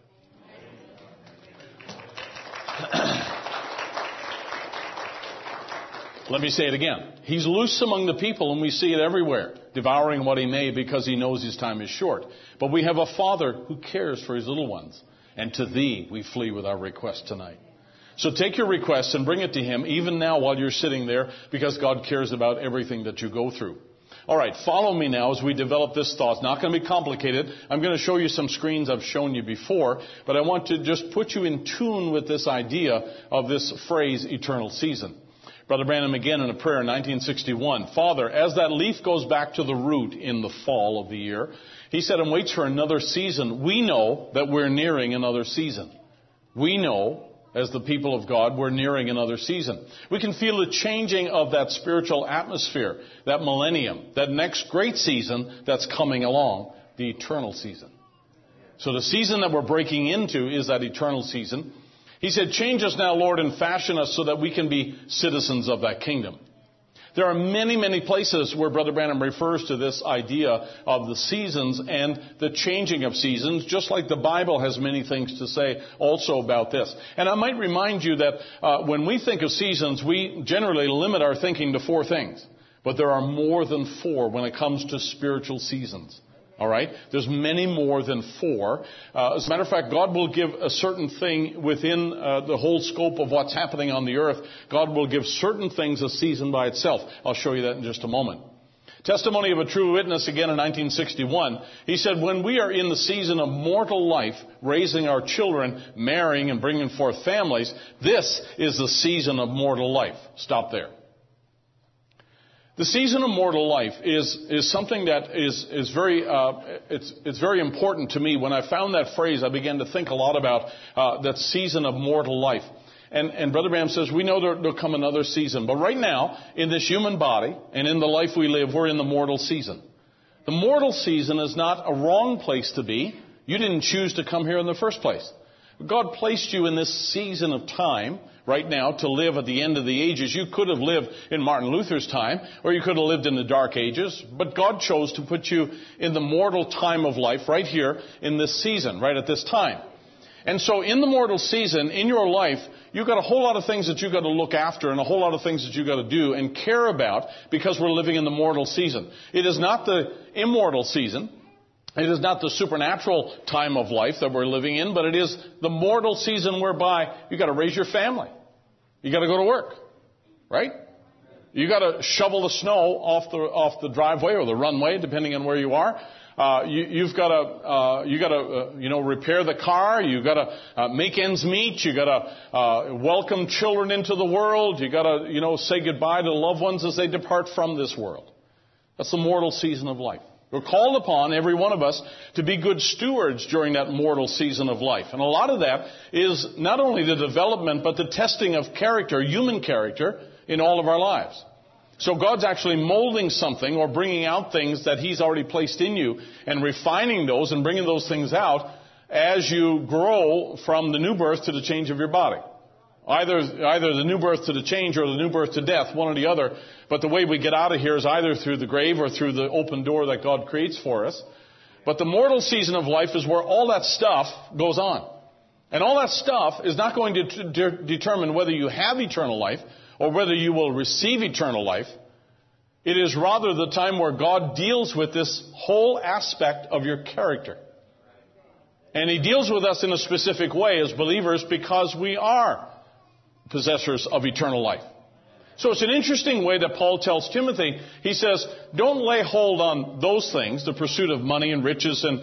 Let me say it again. He's loose among the people, and we see it everywhere, devouring what he may because he knows his time is short. But we have a Father who cares for his little ones. And to Thee we flee with our request tonight. So take your request and bring it to Him even now while you're sitting there, because God cares about everything that you go through. All right, follow me now as we develop this thought. It's not going to be complicated. I'm going to show you some screens I've shown you before, but I want to just put you in tune with this idea of this phrase, eternal season. Brother Branham again in a prayer in 1961. Father, as that leaf goes back to the root in the fall of the year, he said, and waits for another season. We know that we're nearing another season. We know, as the people of God, we're nearing another season. We can feel the changing of that spiritual atmosphere, that millennium, that next great season that's coming along, the eternal season. So the season that we're breaking into is that eternal season. He said, change us now, Lord, and fashion us so that we can be citizens of that kingdom. There are many, many places where Brother Branham refers to this idea of the seasons and the changing of seasons, just like the Bible has many things to say also about this. And I might remind you that when we think of seasons, we generally limit our thinking to 4 things. But there are more than 4 when it comes to spiritual seasons. All right? There's many more than 4. As a matter of fact, God will give a certain thing within the whole scope of what's happening on the earth. God will give certain things a season by itself. I'll show you that in just a moment. Testimony of a True Witness, again in 1961. He said, when we are in the season of mortal life, raising our children, marrying and bringing forth families, this is the season of mortal life. Stop there. The season of mortal life is something that is very it's very important to me. When I found that phrase, I began to think a lot about that season of mortal life. And Brother Branham says, we know there'll come another season. But right now, in this human body and in the life we live, we're in the mortal season. The mortal season is not a wrong place to be. You didn't choose to come here in the first place. God placed you in this season of time right now to live at the end of the ages. You could have lived in Martin Luther's time, or you could have lived in the Dark Ages, but God chose to put you in the mortal time of life right here in this season, right at this time. And so in the mortal season, in your life, you've got a whole lot of things that you've got to look after and a whole lot of things that you've got to do and care about because we're living in the mortal season. It is not the immortal season. It is not the supernatural time of life that we're living in, but it is the mortal season whereby you've got to raise your family. You got to go to work, right? You got to shovel the snow off the driveway or the runway, depending on where you are. You've got to repair the car. You got to make ends meet. You got to welcome children into the world. You got to say goodbye to loved ones as they depart from this world. That's the mortal season of life. We're called upon, every one of us, to be good stewards during that mortal season of life. And a lot of that is not only the development, but the testing of character, human character, in all of our lives. So God's actually molding something or bringing out things that He's already placed in you and refining those and bringing those things out as you grow from the new birth to the change of your body. Either the new birth to the change or the new birth to death, one or the other. But the way we get out of here is either through the grave or through the open door that God creates for us. But the mortal season of life is where all that stuff goes on. And all that stuff is not going to determine whether you have eternal life or whether you will receive eternal life. It is rather the time where God deals with this whole aspect of your character. And He deals with us in a specific way as believers because we are possessors of eternal life. So it's an interesting way that Paul tells Timothy. He says, don't lay hold on those things, the pursuit of money and riches and,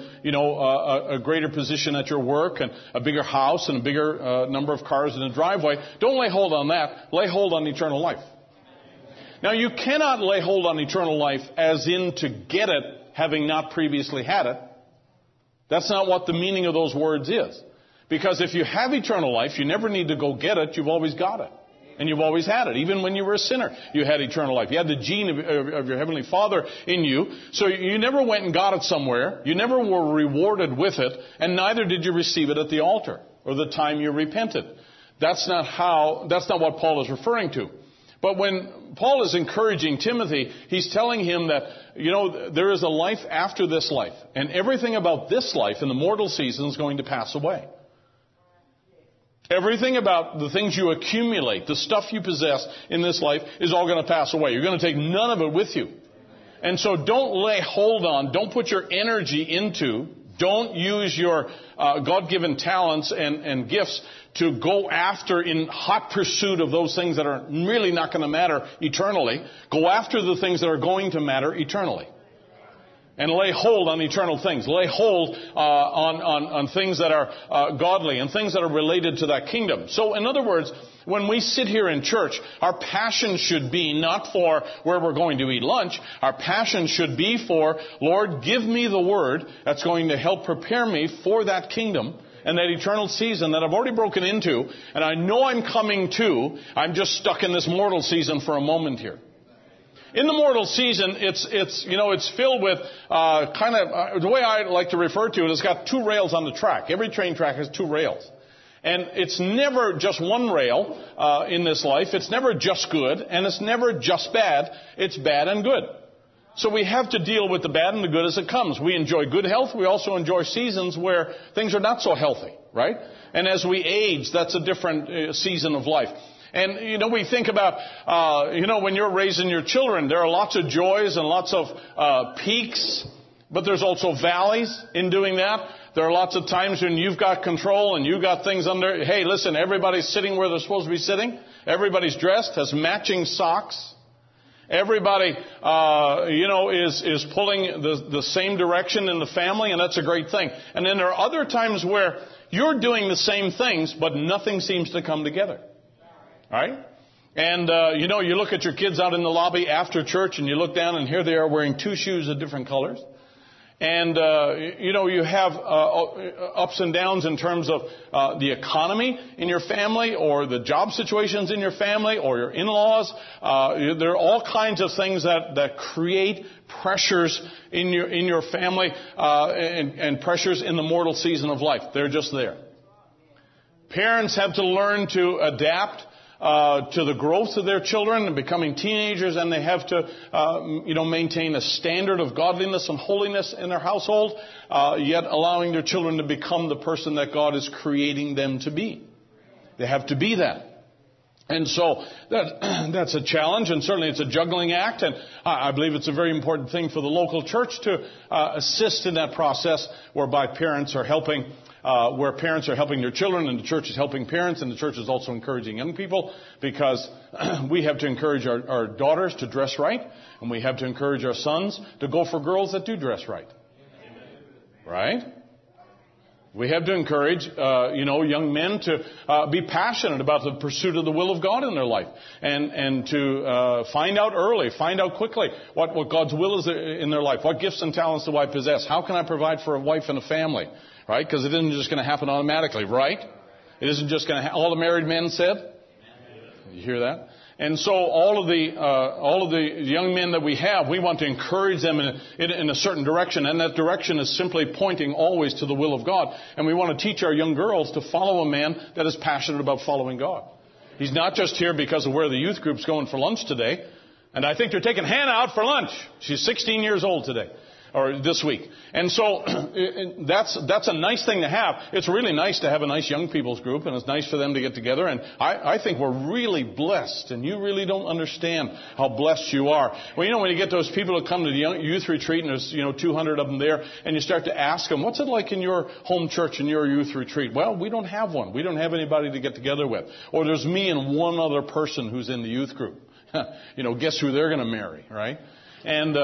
a greater position at your work and a bigger house and a bigger number of cars in the driveway. Don't lay hold on that. Lay hold on eternal life. Now, you cannot lay hold on eternal life as in to get it, having not previously had it. That's not what the meaning of those words is. Because if you have eternal life, you never need to go get it. You've always got it. And you've always had it. Even when you were a sinner, you had eternal life. You had the gene of your Heavenly Father in you. So you never went and got it somewhere. You never were rewarded with it. And neither did you receive it at the altar or the time you repented. That's not what Paul is referring to. But when Paul is encouraging Timothy, he's telling him that, there is a life after this life. And everything about this life in the mortal season is going to pass away. Everything about the things you accumulate, the stuff you possess in this life is all going to pass away. You're going to take none of it with you. And so don't lay hold on, don't put your energy into Don't use your God-given talents and gifts to go after in hot pursuit of those things that are really not going to matter eternally. Go after the things that are going to matter eternally. And lay hold on eternal things. Lay hold on things that are godly and things that are related to that kingdom. So, in other words, when we sit here in church, our passion should be not for where we're going to eat lunch. Our passion should be for, Lord, give me the word that's going to help prepare me for that kingdom and that eternal season that I've already broken into. And I know I'm coming to. I'm just stuck in this mortal season for a moment here. In the mortal season, it's filled with the way I like to refer to it, it's got two rails on the track. Every train track has two rails. And it's never just one rail in this life. It's never just good, and it's never just bad. It's bad and good. So we have to deal with the bad and the good as it comes. We enjoy good health. We also enjoy seasons where things are not so healthy, right? And as we age, that's a different season of life. And, we think about, when you're raising your children, there are lots of joys and lots of peaks, but there's also valleys in doing that. There are lots of times when you've got control and you've got things under. Hey, listen, everybody's sitting where they're supposed to be sitting. Everybody's dressed, has matching socks. Everybody, is pulling the same direction in the family, and that's a great thing. And then there are other times where you're doing the same things, but nothing seems to come together. All right? And, you look at your kids out in the lobby after church and you look down and here they are wearing two shoes of different colors. And, you have ups and downs in terms of the economy in your family or the job situations in your family or your in-laws. There are all kinds of things that create pressures in your family and pressures in the mortal season of life. They're just there. Parents have to learn to adapt to the growth of their children and becoming teenagers, and they have to, maintain a standard of godliness and holiness in their household, yet allowing their children to become the person that God is creating them to be. They have to be that. And so that's a challenge, and certainly it's a juggling act, and I believe it's a very important thing for the local church to assist in that process whereby parents are helping where parents are helping their children and the church is helping parents, and the church is also encouraging young people, because we have to encourage our daughters to dress right, and we have to encourage our sons to go for girls that do dress right. Right? We have to encourage, young men to be passionate about the pursuit of the will of God in their life, and to find out early, find out quickly what God's will is in their life. What gifts and talents do I possess? How can I provide for a wife and a family? Right? Because it isn't just going to happen automatically, right? It isn't just going to all the married men said? You hear that? And so all of the young men that we have, we want to encourage them in a certain direction, and that direction is simply pointing always to the will of God. And we want to teach our young girls to follow a man that is passionate about following God. He's not just here because of where the youth group's going for lunch today. And I think they're taking Hannah out for lunch. She's 16 years old today. Or this week. And so that's a nice thing to have. It's really nice to have a nice young people's group, and it's nice for them to get together. And I think we're really blessed, and you really don't understand how blessed you are. Well, when you get those people that come to the youth retreat, and there's 200 of them there, and you start to ask them, what's it like in your home church and your youth retreat? Well, we don't have one. We don't have anybody to get together with. Or there's me and one other person who's in the youth group. Guess who they're going to marry, right? And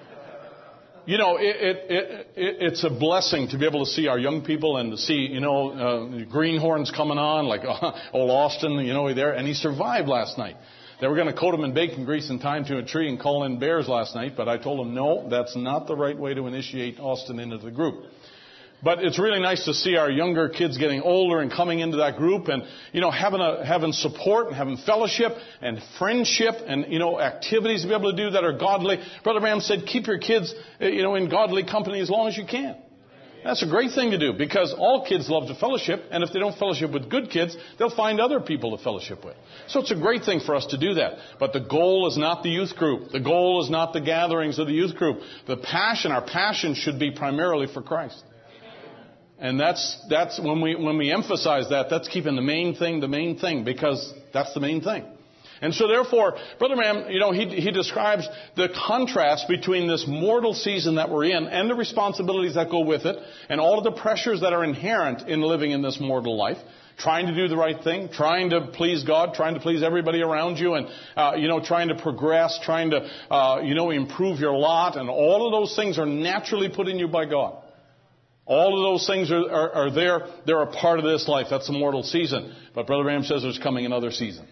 it's a blessing to be able to see our young people and to see, greenhorns coming on, like old Austin, there, and he survived last night. They were going to coat him in bacon grease and tie him to a tree and call in bears last night, but I told him, no, that's not the right way to initiate Austin into the group. But it's really nice to see our younger kids getting older and coming into that group and, having support and having fellowship and friendship and, activities to be able to do that are godly. Brother Branham said, keep your kids, in godly company as long as you can. That's a great thing to do, because all kids love to fellowship, and if they don't fellowship with good kids, they'll find other people to fellowship with. So it's a great thing for us to do that. But the goal is not the youth group. The goal is not the gatherings of the youth group. Our passion should be primarily for Christ. And that's when we emphasize that, that's keeping the main thing, because that's the main thing. And so therefore, Brother Branham, he describes the contrast between this mortal season that we're in and the responsibilities that go with it and all of the pressures that are inherent in living in this mortal life. Trying to do the right thing, trying to please God, trying to please everybody around you, and, trying to progress, trying to, improve your lot, and all of those things are naturally put in you by God. All of those things are there. They're a part of this life. That's the mortal season. But Brother Branham says there's coming another season.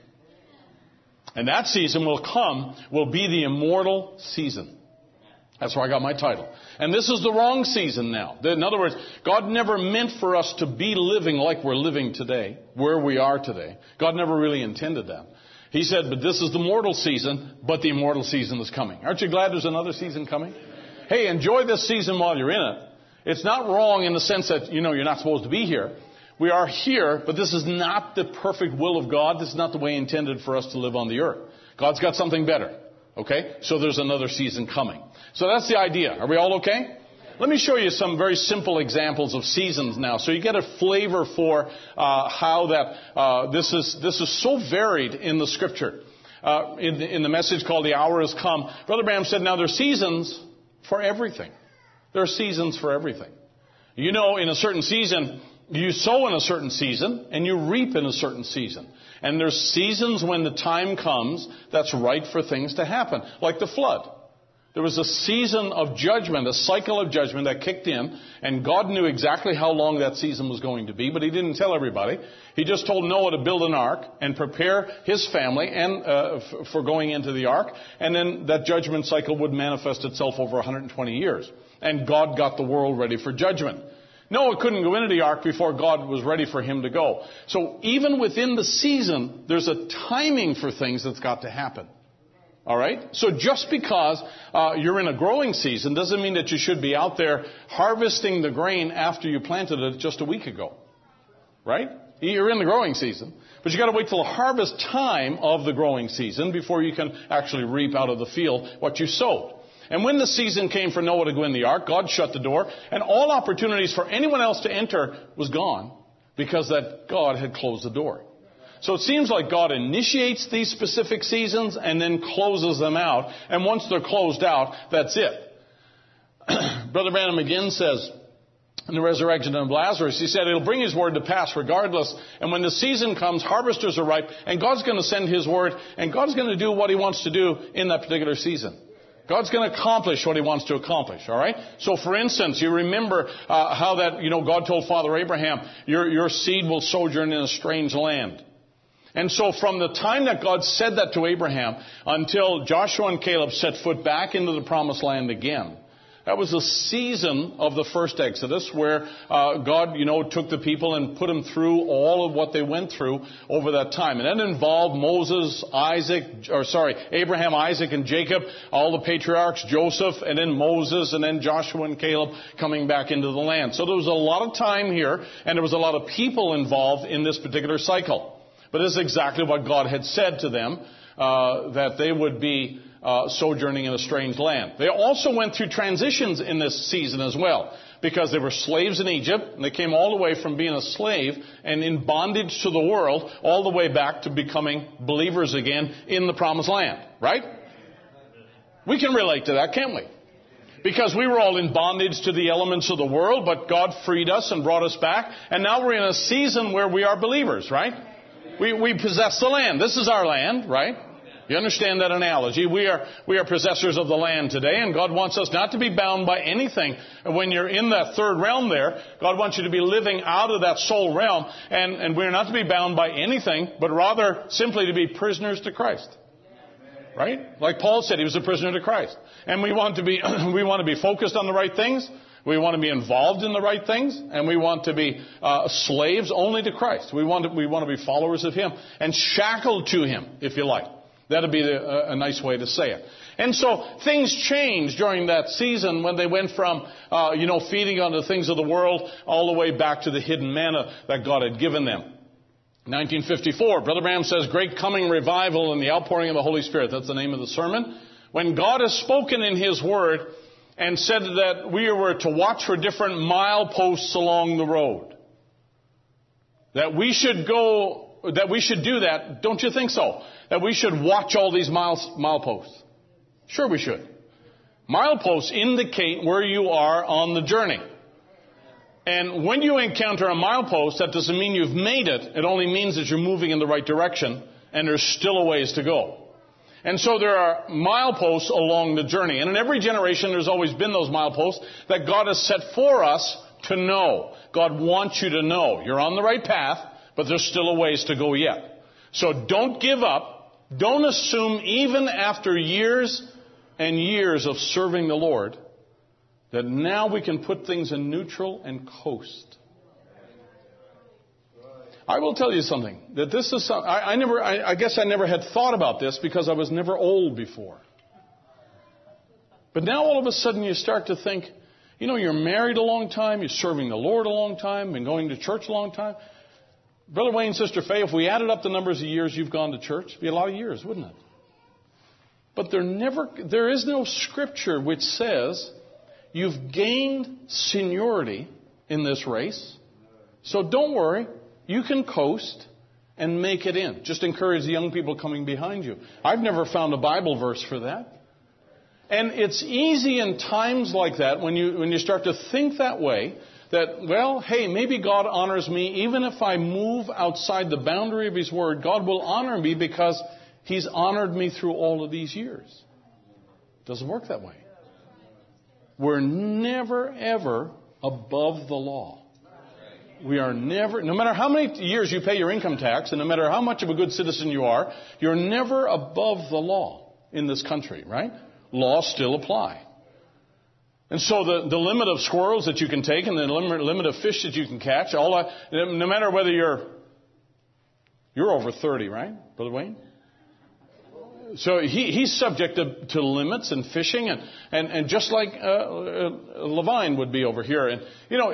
And that season will be the immortal season. That's where I got my title. And this is the wrong season now. In other words, God never meant for us to be living like we're living today, where we are today. God never really intended that. He said, but this is the mortal season, but the immortal season is coming. Aren't you glad there's another season coming? Hey, enjoy this season while you're in it. It's not wrong in the sense that, you're not supposed to be here. We are here, but this is not the perfect will of God. This is not the way intended for us to live on the earth. God's got something better. Okay? So there's another season coming. So that's the idea. Are we all okay? Let me show you some very simple examples of seasons now, so you get a flavor for how that this is so varied in the Scripture. In the message called "The Hour Has Come," Brother Branham said, "Now there's seasons for everything. There are seasons for everything. In a certain season, you sow in a certain season, and you reap in a certain season. And there's seasons when the time comes that's right for things to happen, like the flood. There was a season of judgment, a cycle of judgment that kicked in, and God knew exactly how long that season was going to be, but He didn't tell everybody. He just told Noah to build an ark and prepare his family and for going into the ark, and then that judgment cycle would manifest itself over 120 years. And God got the world ready for judgment. Noah couldn't go into the ark before God was ready for him to go. So even within the season, there's a timing for things that's got to happen. All right? So just because you're in a growing season doesn't mean that you should be out there harvesting the grain after you planted it just a week ago. Right? You're in the growing season. But you got to wait till the harvest time of the growing season before you can actually reap out of the field what you sowed. And when the season came for Noah to go in the ark, God shut the door, and all opportunities for anyone else to enter was gone because that God had closed the door. So it seems like God initiates these specific seasons and then closes them out. And once they're closed out, that's it. Brother Branham again says, in the resurrection of Lazarus, he said, it'll bring His word to pass regardless. And when the season comes, harvesters are ripe, and God's going to send His word, and God's going to do what He wants to do in that particular season. God's going to accomplish what He wants to accomplish, all right? So, for instance, you remember how that, God told Father Abraham, your seed will sojourn in a strange land. And so from the time that God said that to Abraham until Joshua and Caleb set foot back into the promised land again, that was the season of the first Exodus where God, took the people and put them through all of what they went through over that time. And that involved Abraham, Isaac, and Jacob, all the patriarchs, Joseph, and then Moses, and then Joshua and Caleb coming back into the land. So there was a lot of time here, and there was a lot of people involved in this particular cycle. But this is exactly what God had said to them, that they would be sojourning in a strange land. They also went through transitions in this season as well, because they were slaves in Egypt, and they came all the way from being a slave and in bondage to the world, all the way back to becoming believers again in the promised land. Right? We can relate to that, can't we? Because we were all in bondage to the elements of the world, but God freed us and brought us back, and now we're in a season where we are believers, right? We possess the land. This is our land, right? You understand that analogy? We are possessors of the land today, and God wants us not to be bound by anything. And when you're in that third realm there, God wants you to be living out of that soul realm, and we're not to be bound by anything, but rather simply to be prisoners to Christ. Right? Like Paul said, he was a prisoner to Christ. And we want to be focused on the right things. We want to be involved in the right things, and we want to be slaves only to Christ. We want to be followers of Him and shackled to Him, if you like. That would be a nice way to say it. And so things changed during that season when they went from, feeding on the things of the world all the way back to the hidden manna that God had given them. 1954, Brother Branham says, great coming revival and the outpouring of the Holy Spirit. That's the name of the sermon. When God has spoken in His Word and said that we were to watch for different mileposts along the road. That we should go that we should do that, don't you think so? That we should watch all these mileposts? Sure we should. Mileposts indicate where you are on the journey. And when you encounter a milepost, that doesn't mean you've made it. It only means that you're moving in the right direction and there's still a ways to go. And so there are mileposts along the journey. And in every generation, there's always been those mileposts that God has set for us to know. God wants you to know. You're on the right path, but there's still a ways to go yet. So don't give up. Don't assume, even after years and years of serving the Lord, that now we can put things in neutral and coast. I will tell you something, that this is something, I guess I never had thought about this because I was never old before. But now all of a sudden you start to think, you know, you're married a long time, you're serving the Lord a long time, been going to church a long time. Brother Wayne, Sister Faye, if we added up the numbers of years you've gone to church, it'd be a lot of years, wouldn't it? But there is no scripture which says you've gained seniority in this race. So don't worry. You can coast and make it in. Just encourage the young people coming behind you. I've never found a Bible verse for that. And it's easy in times like that, when you start to think that way, that, well, hey, maybe God honors me. Even if I move outside the boundary of His Word, God will honor me because He's honored me through all of these years. It doesn't work that way. We're never, ever above the law. We are never, no matter how many years you pay your income tax, and no matter how much of a good citizen you are, you're never above the law in this country, right? Laws still apply. And so the limit of squirrels that you can take and the limit of fish that you can catch, no matter whether you're over 30, right, Brother Wayne? So he's subject to limits and fishing, and just like Levine would be over here. And, you know,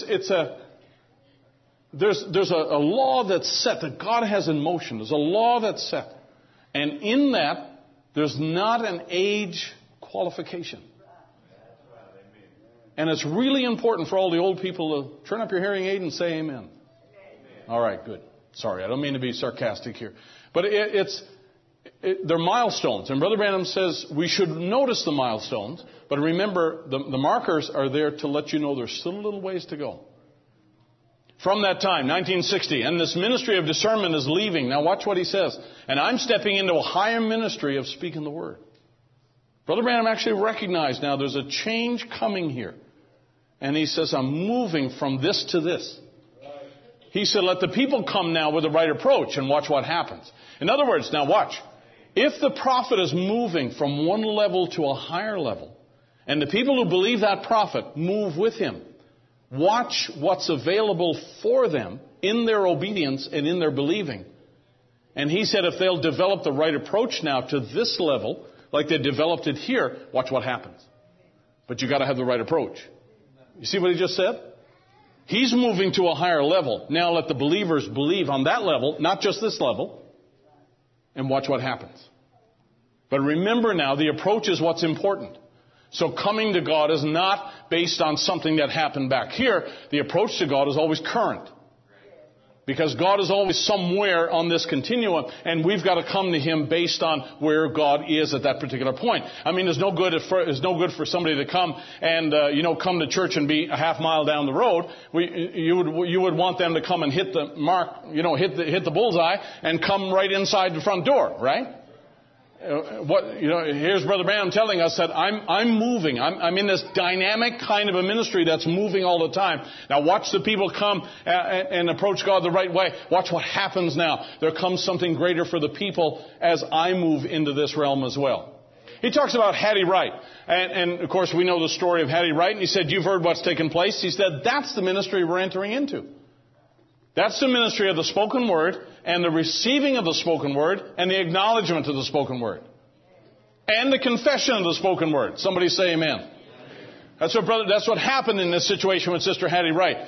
there's a law that's set, that God has in motion. There's a law that's set. And in that, there's not an age qualification. And it's really important for all the old people to turn up your hearing aid and say amen. All right, good. Sorry, I don't mean to be sarcastic here. But they're milestones. And Brother Branham says we should notice the milestones. But remember, the markers are there to let you know there's still a little ways to go. From that time, 1960, and this ministry of discernment is leaving. Now watch what he says. And I'm stepping into a higher ministry of speaking the word. Brother Branham actually recognized now there's a change coming here. And he says, I'm moving from this to this. He said, let the people come now with the right approach and watch what happens. In other words, now watch. If the prophet is moving from one level to a higher level, and the people who believe that prophet move with him, watch what's available for them in their obedience and in their believing. And he said if they'll develop the right approach now to this level, like they developed it here, watch what happens. But you got to have the right approach. You see what he just said? He's moving to a higher level. Now let the believers believe on that level, not just this level, and watch what happens. But remember now, the approach is what's important. So coming to God is not based on something that happened back here. The approach to God is always current. Because God is always somewhere on this continuum, and we've got to come to Him based on where God is at that particular point. I mean, it's no good for somebody to come and come to church and be a half mile down the road. You would want them to come and hit the mark, hit the bullseye, and come right inside the front door, right? Here's Brother Branham telling us that I'm moving. I'm in this dynamic kind of a ministry that's moving all the time. Now watch the people come and approach God the right way. Watch what happens now. There comes something greater for the people as I move into this realm as well. He talks about Hattie Wright. And of course we know the story of Hattie Wright. And he said, you've heard what's taken place. He said, that's the ministry we're entering into. That's the ministry of the spoken word and the receiving of the spoken word and the acknowledgement of the spoken word. And the confession of the spoken word. Somebody say amen. That's what happened in this situation with Sister Hattie Wright.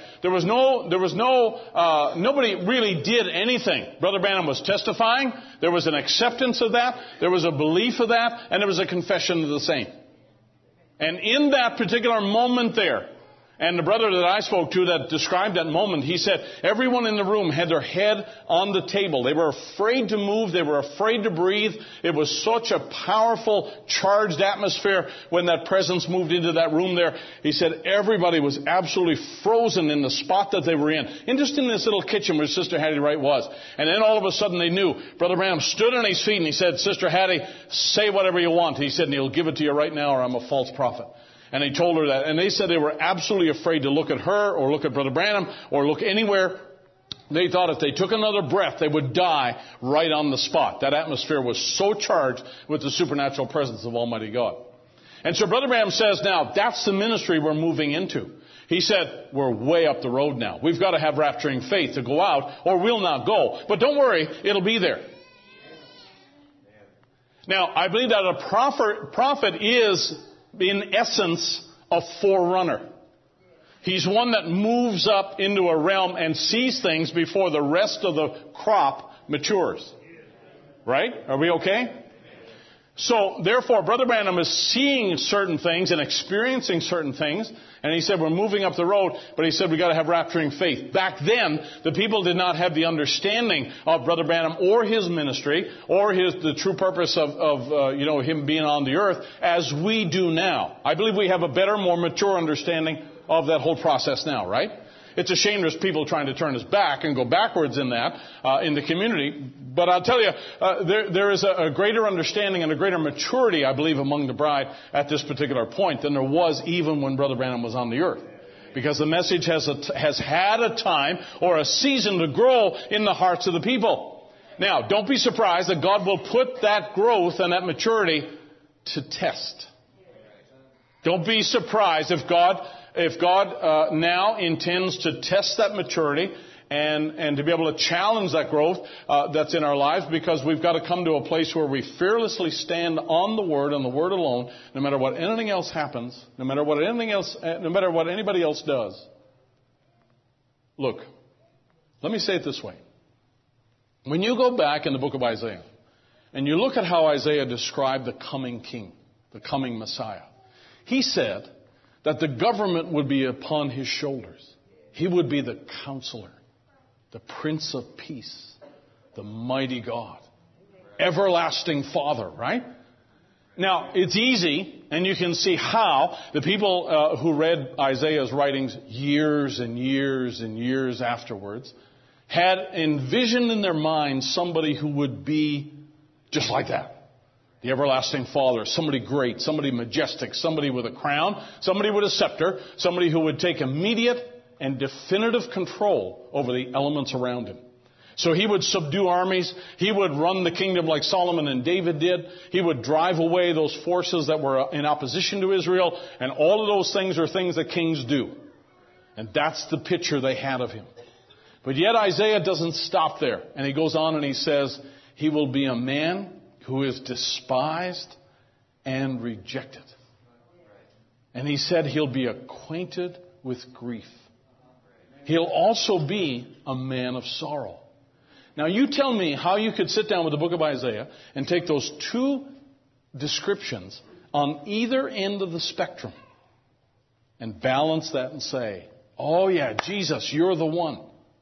Nobody really did anything. Brother Branham was testifying. There was an acceptance of that. There was a belief of that. And there was a confession of the same. And in that particular moment there, And the brother that I spoke to that described that moment, he said everyone in the room had their head on the table. They were afraid to move. They were afraid to breathe. It was such a powerful, charged atmosphere when that presence moved into that room there. He said everybody was absolutely frozen in the spot that they were in. And just in this little kitchen where Sister Hattie Wright was. And then all of a sudden they knew. Brother Branham stood on his feet and he said, Sister Hattie, say whatever you want. He said, and he'll give it to you right now or I'm a false prophet. And he told her that. And they said they were absolutely afraid to look at her or look at Brother Branham or look anywhere. They thought if they took another breath, they would die right on the spot. That atmosphere was so charged with the supernatural presence of Almighty God. And so Brother Branham says now, that's the ministry we're moving into. He said, we're way up the road now. We've got to have rapturing faith to go out or we'll not go. But don't worry, it'll be there. Now, I believe that a prophet is, in essence, a forerunner. He's one that moves up into a realm and sees things before the rest of the crop matures. Right? Are we okay? So, therefore, Brother Branham is seeing certain things and experiencing certain things. And he said, we're moving up the road, but he said, we've got to have rapturing faith. Back then, the people did not have the understanding of Brother Branham or his ministry or the true purpose of him being on the earth as we do now. I believe we have a better, more mature understanding of that whole process now, right? It's a shame there's people trying to turn us back and go backwards in that, in the community. But I'll tell you, there is a greater understanding and a greater maturity, I believe, among the bride at this particular point than there was even when Brother Branham was on the earth. Because the message has had a time or a season to grow in the hearts of the people. Now, don't be surprised that God will put that growth and that maturity to test. Don't be surprised if God now intends to test that maturity and to be able to challenge that growth that's in our lives, because we've got to come to a place where we fearlessly stand on the Word and the Word alone, no matter what anything else happens, no matter what anybody else does. Look, let me say it this way. When you go back in the book of Isaiah and you look at how Isaiah described the coming king, the coming Messiah, he said that the government would be upon his shoulders. He would be the counselor, the Prince of Peace, the mighty God, everlasting Father, right? Now, it's easy, and you can see how the people who read Isaiah's writings years and years and years afterwards had envisioned in their minds somebody who would be just like that. The everlasting Father, somebody great, somebody majestic, somebody with a crown, somebody with a scepter, somebody who would take immediate and definitive control over the elements around him. So he would subdue armies. He would run the kingdom like Solomon and David did. He would drive away those forces that were in opposition to Israel. And all of those things are things that kings do. And that's the picture they had of him. But yet Isaiah doesn't stop there. And he goes on and he says, he will be a man who is despised and rejected. And he said he'll be acquainted with grief. He'll also be a man of sorrow. Now you tell me how you could sit down with the book of Isaiah and take those two descriptions on either end of the spectrum and balance that and say, oh yeah, Jesus, you're the one.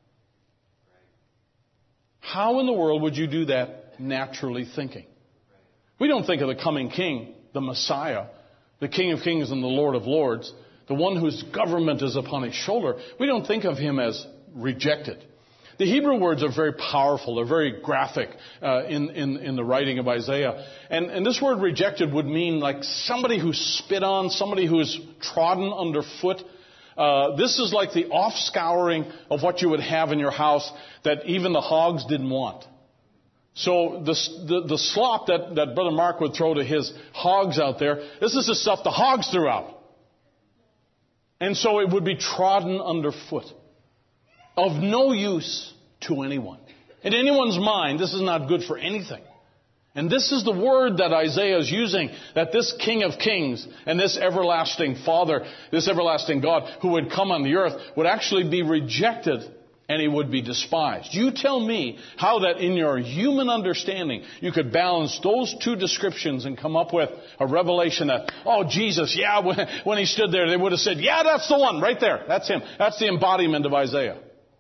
How in the world would you do that naturally thinking? We don't think of the coming king, the Messiah, the King of Kings and the Lord of Lords, the one whose government is upon his shoulder. We don't think of him as rejected. The Hebrew words are very powerful. They're very graphic in the writing of Isaiah. And this word rejected would mean like somebody who's spit on, somebody who's trodden underfoot. This is like the off-scouring of what you would have in your house that even the hogs didn't want. So the slop that Brother Mark would throw to his hogs out there, this is the stuff the hogs threw out. And so it would be trodden underfoot. Of no use to anyone. In anyone's mind, this is not good for anything. And this is the word that Isaiah is using, that this King of Kings and this everlasting Father, this everlasting God who would come on the earth would actually be rejected and he would be despised. You tell me how that in your human understanding you could balance those two descriptions and come up with a revelation that, oh, Jesus, yeah, when he stood there, they would have said, yeah, that's the one right there. That's him. That's the embodiment of Isaiah.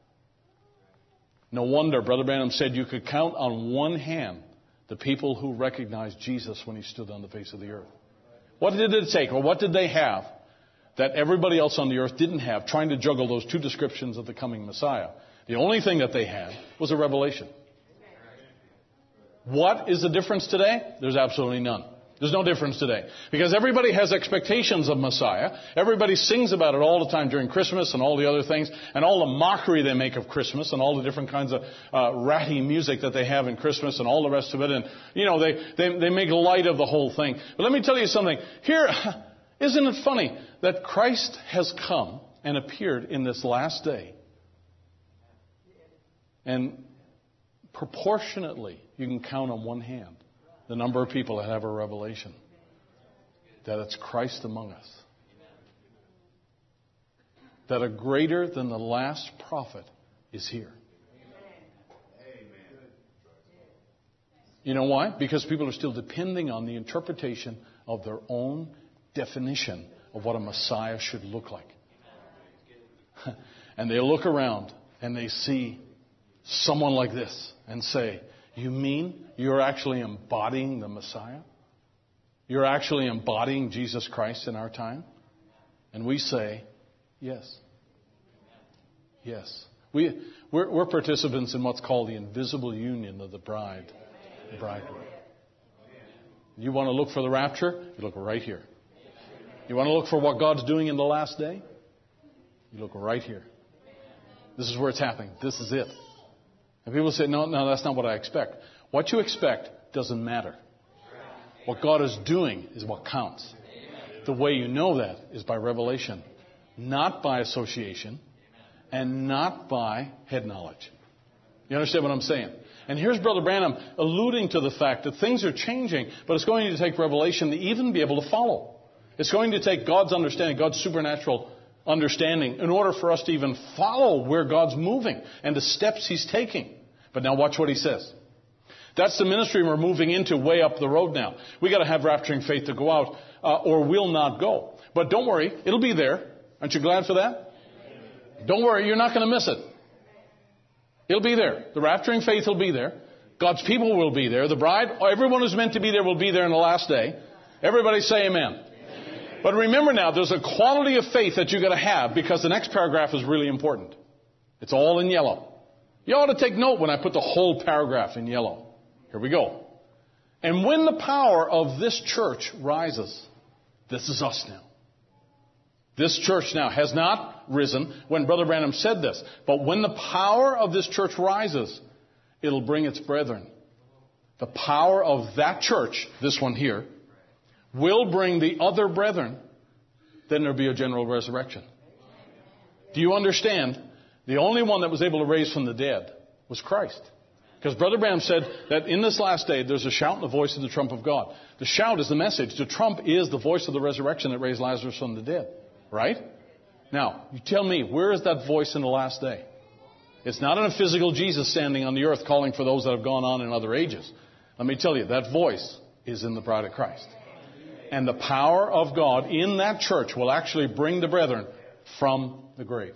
No wonder Brother Branham said you could count on one hand the people who recognized Jesus when he stood on the face of the earth. What did it take, or what did they have that everybody else on the earth didn't have, trying to juggle those two descriptions of the coming Messiah? The only thing that they had was a revelation. What is the difference today? There's absolutely none. There's no difference today. Because everybody has expectations of Messiah. Everybody sings about it all the time during Christmas and all the other things, and all the mockery they make of Christmas and all the different kinds of ratty music that they have in Christmas and all the rest of it. And, you know, they make light of the whole thing. But let me tell you something. Here, isn't it funny that Christ has come and appeared in this last day? And proportionately, you can count on one hand the number of people that have a revelation that it's Christ among us. That a greater than the last prophet is here. You know why? Because people are still depending on the interpretation of their own definition of what a Messiah should look like. And they look around and they see someone like this and say, you mean you're actually embodying the Messiah? You're actually embodying Jesus Christ in our time? And we say, yes. Yes. We're participants in what's called the invisible union of the bride, the bridegroom. You want to look for the rapture? You look right here. You want to look for what God's doing in the last day? You look right here. This is where it's happening. This is it. And people say, no, that's not what I expect. What you expect doesn't matter. What God is doing is what counts. The way you know that is by revelation, not by association, and not by head knowledge. You understand what I'm saying? And here's Brother Branham alluding to the fact that things are changing, but it's going to take revelation to even be able to follow. It's going to take God's understanding, God's supernatural understanding, in order for us to even follow where God's moving and the steps He's taking. But now watch what He says. That's the ministry we're moving into way up the road now. We've got to have rapturing faith to go out, or we'll not go. But don't worry, it'll be there. Aren't you glad for that? Don't worry, you're not going to miss it. It'll be there. The rapturing faith will be there. God's people will be there. The bride, everyone who's meant to be there will be there in the last day. Everybody say amen. But remember now, there's a quality of faith that you've got to have, because the next paragraph is really important. It's all in yellow. You ought to take note when I put the whole paragraph in yellow. Here we go. And when the power of this church rises, this is us now. This church now has not risen when Brother Branham said this. But when the power of this church rises, it'll bring its brethren. The power of that church, this one here, will bring the other brethren. Then there'll be a general resurrection. Do you understand? The only one that was able to raise from the dead was Christ. Because Brother Branham said that in this last day, there's a shout and the voice of the trump of God. The shout is the message. The trump is the voice of the resurrection that raised Lazarus from the dead. Right? Now, you tell me, where is that voice in the last day? It's not in a physical Jesus standing on the earth calling for those that have gone on in other ages. Let me tell you, that voice is in the bride of Christ. And the power of God in that church will actually bring the brethren from the grave.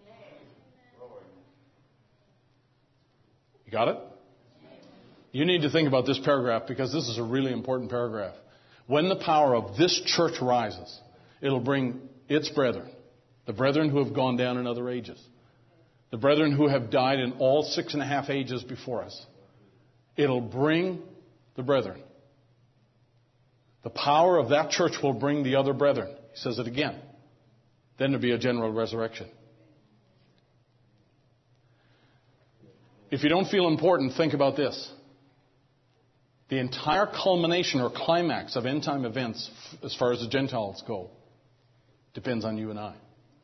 You got it? You need to think about this paragraph, because this is a really important paragraph. When the power of this church rises, it'll bring its brethren, the brethren who have gone down in other ages, the brethren who have died in all 6.5 ages before us. It'll bring the brethren. The power of that church will bring the other brethren. He says it again. Then there'll be a general resurrection. If you don't feel important, think about this. The entire culmination or climax of end-time events, as far as the Gentiles go, depends on you and I.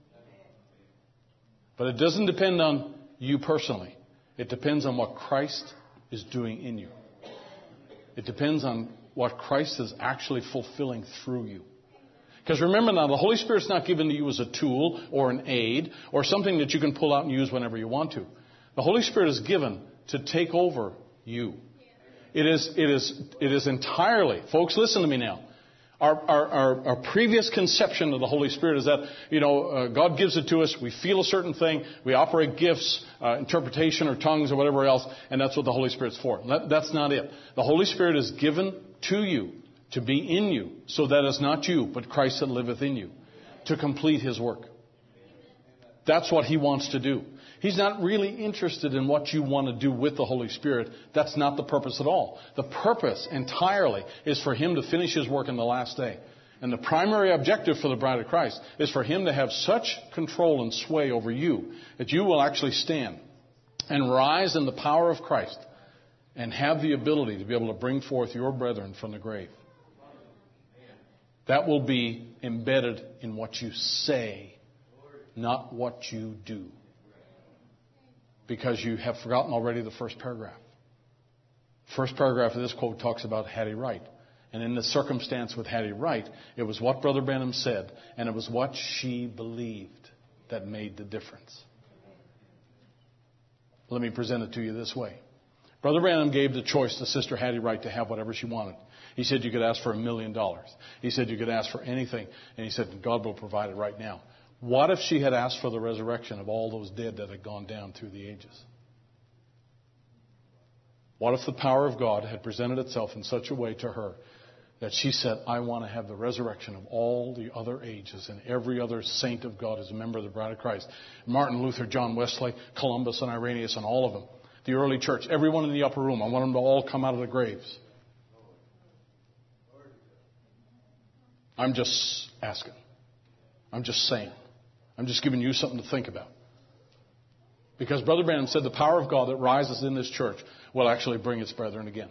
But it doesn't depend on you personally. It depends on what Christ is doing in you. It depends on what Christ is actually fulfilling through you. Because remember now, the Holy Spirit's not given to you as a tool or an aid or something that you can pull out and use whenever you want to. The Holy Spirit is given to take over you. It is entirely, folks, listen to me now. Our previous conception of the Holy Spirit is that, God gives it to us, we feel a certain thing, we operate gifts, interpretation or tongues or whatever else, and that's what the Holy Spirit's for. That's not it. The Holy Spirit is given to you to be in you, so that it's not you, but Christ that liveth in you, to complete His work. That's what He wants to do. He's not really interested in what you want to do with the Holy Spirit. That's not the purpose at all. The purpose entirely is for Him to finish His work in the last day. And the primary objective for the bride of Christ is for Him to have such control and sway over you that you will actually stand and rise in the power of Christ and have the ability to be able to bring forth your brethren from the grave. That will be embedded in what you say, not what you do. Because you have forgotten already the first paragraph. First paragraph of this quote talks about Hattie Wright. And in the circumstance with Hattie Wright, it was what Brother Branham said, and it was what she believed that made the difference. Let me present it to you this way. Brother Branham gave the choice to Sister Hattie Wright to have whatever she wanted. He said you could ask for $1 million. He said you could ask for anything. And he said God will provide it right now. What if she had asked for the resurrection of all those dead that had gone down through the ages? What if the power of God had presented itself in such a way to her that she said, I want to have the resurrection of all the other ages and every other saint of God as a member of the bride of Christ? Martin Luther, John Wesley, Columbus and Irenaeus and all of them. The early church, everyone in the upper room. I want them to all come out of the graves. I'm just asking. I'm just saying. I'm just giving you something to think about. Because Brother Branham said the power of God that rises in this church will actually bring its brethren again.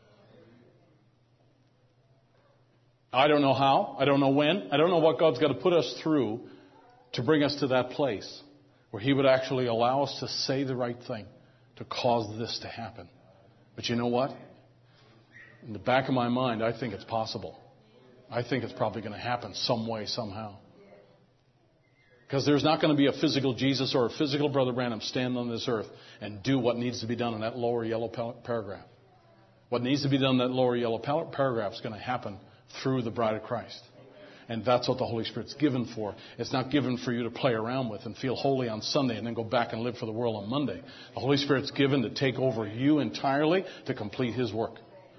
I don't know how. I don't know when. I don't know what God's got to put us through to bring us to that place where He would actually allow us to say the right thing to cause this to happen. But you know what? In the back of my mind, I think it's possible. I think it's probably going to happen some way, somehow. Because there's not going to be a physical Jesus or a physical Brother Branham stand on this earth and do what needs to be done in that lower yellow paragraph. What needs to be done in that lower yellow paragraph is going to happen through the bride of Christ. And that's what the Holy Spirit's given for. It's not given for you to play around with and feel holy on Sunday and then go back and live for the world on Monday. The Holy Spirit's given to take over you entirely to complete His work.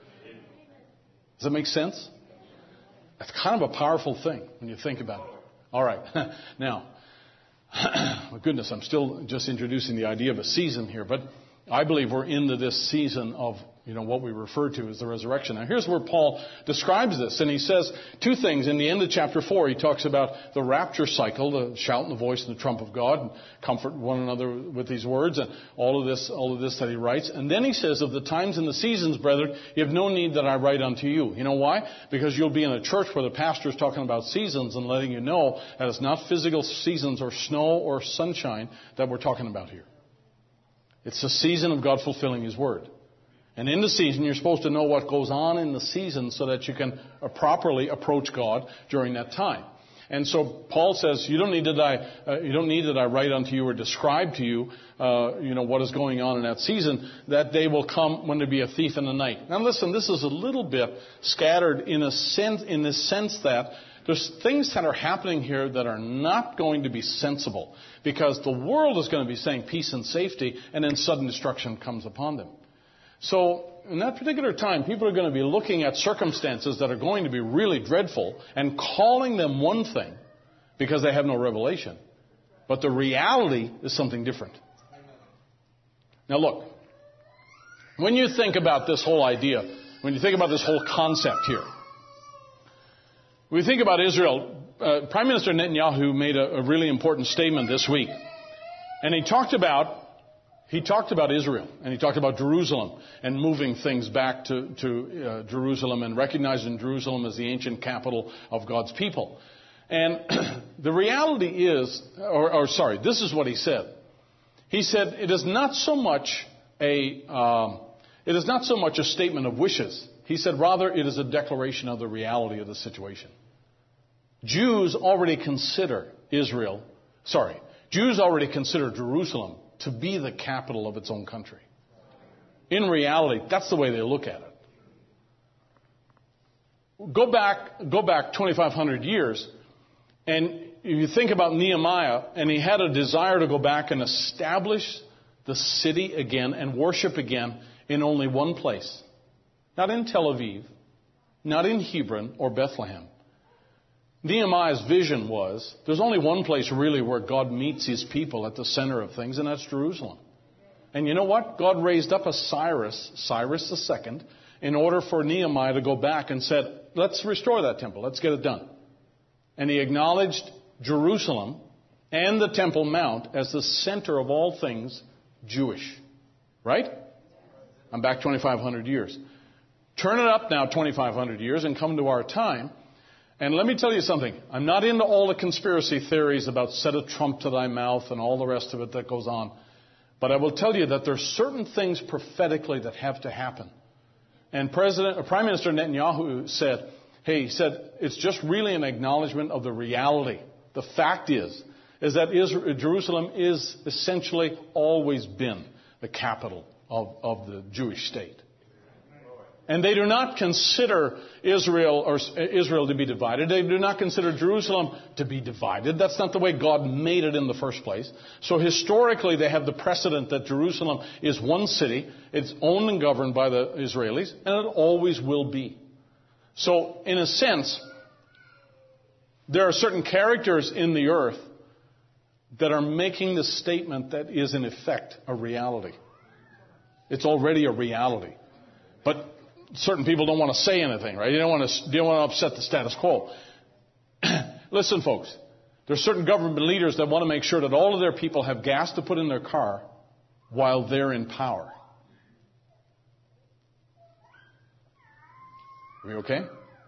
Does that make sense? That's kind of a powerful thing when you think about it. All right. Now, my goodness, I'm still just introducing the idea of a season here, but I believe we're into this season of, what we refer to as the resurrection. Now, here's where Paul describes this, and he says two things. In the end of chapter 4, he talks about the rapture cycle, the shout and the voice and the trump of God, and comfort one another with these words, and all of this that he writes. And then he says, of the times and the seasons, brethren, you have no need that I write unto you. You know why? Because you'll be in a church where the pastor is talking about seasons and letting you know that it's not physical seasons or snow or sunshine that we're talking about here. It's the season of God fulfilling His word. And in the season, you're supposed to know what goes on in the season so that you can properly approach God during that time. And so Paul says, you don't need that I write unto you or describe to you, what is going on in that season. That day will come when there be a thief in the night. Now listen, this is a little bit scattered in the sense that there's things that are happening here that are not going to be sensible, because the world is going to be saying peace and safety, and then sudden destruction comes upon them. So in that particular time, people are going to be looking at circumstances that are going to be really dreadful and calling them one thing because they have no revelation. But the reality is something different. Now look, when you think about this whole idea, when you think about this whole concept here, when we think about Israel, Prime Minister Netanyahu made a really important statement this week. And he talked about Israel, and he talked about Jerusalem and moving things back to Jerusalem and recognizing Jerusalem as the ancient capital of God's people. And the reality is, this is what he said. He said it is not so much a statement of wishes. He said rather it is a declaration of the reality of the situation. Jews already consider Jerusalem to be the capital of its own country. In reality, that's the way they look at it. Go back 2,500 years, and you think about Nehemiah, and he had a desire to go back and establish the city again and worship again in only one place. Not in Tel Aviv, not in Hebron or Bethlehem. Nehemiah's vision was, there's only one place really where God meets his people at the center of things, and that's Jerusalem. And you know what? God raised up a Cyrus II, in order for Nehemiah to go back and said, let's restore that temple. Let's get it done. And he acknowledged Jerusalem and the Temple Mount as the center of all things Jewish. Right? I'm back 2,500 years. Turn it up now 2,500 years and come to our time. And let me tell you something. I'm not into all the conspiracy theories about set a trump to thy mouth and all the rest of it that goes on. But I will tell you that there's certain things prophetically that have to happen. And Prime Minister Netanyahu said, it's just really an acknowledgement of the reality. The fact is that Jerusalem is essentially always been the capital of the Jewish state. And they do not consider Israel to be divided. They do not consider Jerusalem to be divided. That's not the way God made it in the first place. So historically, they have the precedent that Jerusalem is one city. It's owned and governed by the Israelis, and it always will be. So, in a sense, there are certain characters in the earth that are making the statement that is, in effect, a reality. It's already a reality. But certain people don't want to say anything, right? You don't want to upset the status quo. Listen, folks, there's certain government leaders that want to make sure that all of their people have gas to put in their car while they're in power. Are we okay?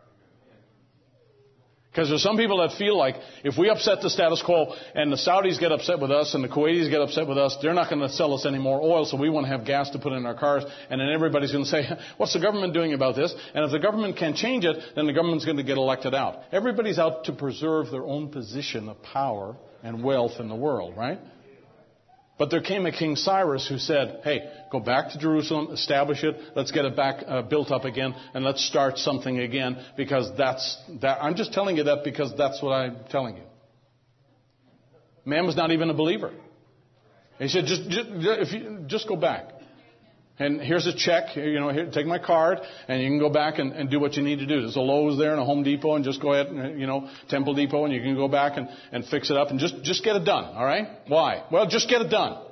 Because there's some people that feel like if we upset the status quo and the Saudis get upset with us and the Kuwaitis get upset with us, they're not going to sell us any more oil, so we want to have gas to put in our cars. And then everybody's going to say, what's the government doing about this? And if the government can't change it, then the government's going to get elected out. Everybody's out to preserve their own position of power and wealth in the world, right? But there came a King Cyrus who said, hey, go back to Jerusalem, establish it, let's get it back built up again, and let's start something again, because I'm just telling you that because that's what I'm telling you. Man was not even a believer. He said, just go back. And here's a check, here, take my card, and you can go back and do what you need to do. There's a Lowe's there and a Home Depot, and just go ahead and, Temple Depot, and you can go back and fix it up and just get it done, all right? Why? Well, just get it done.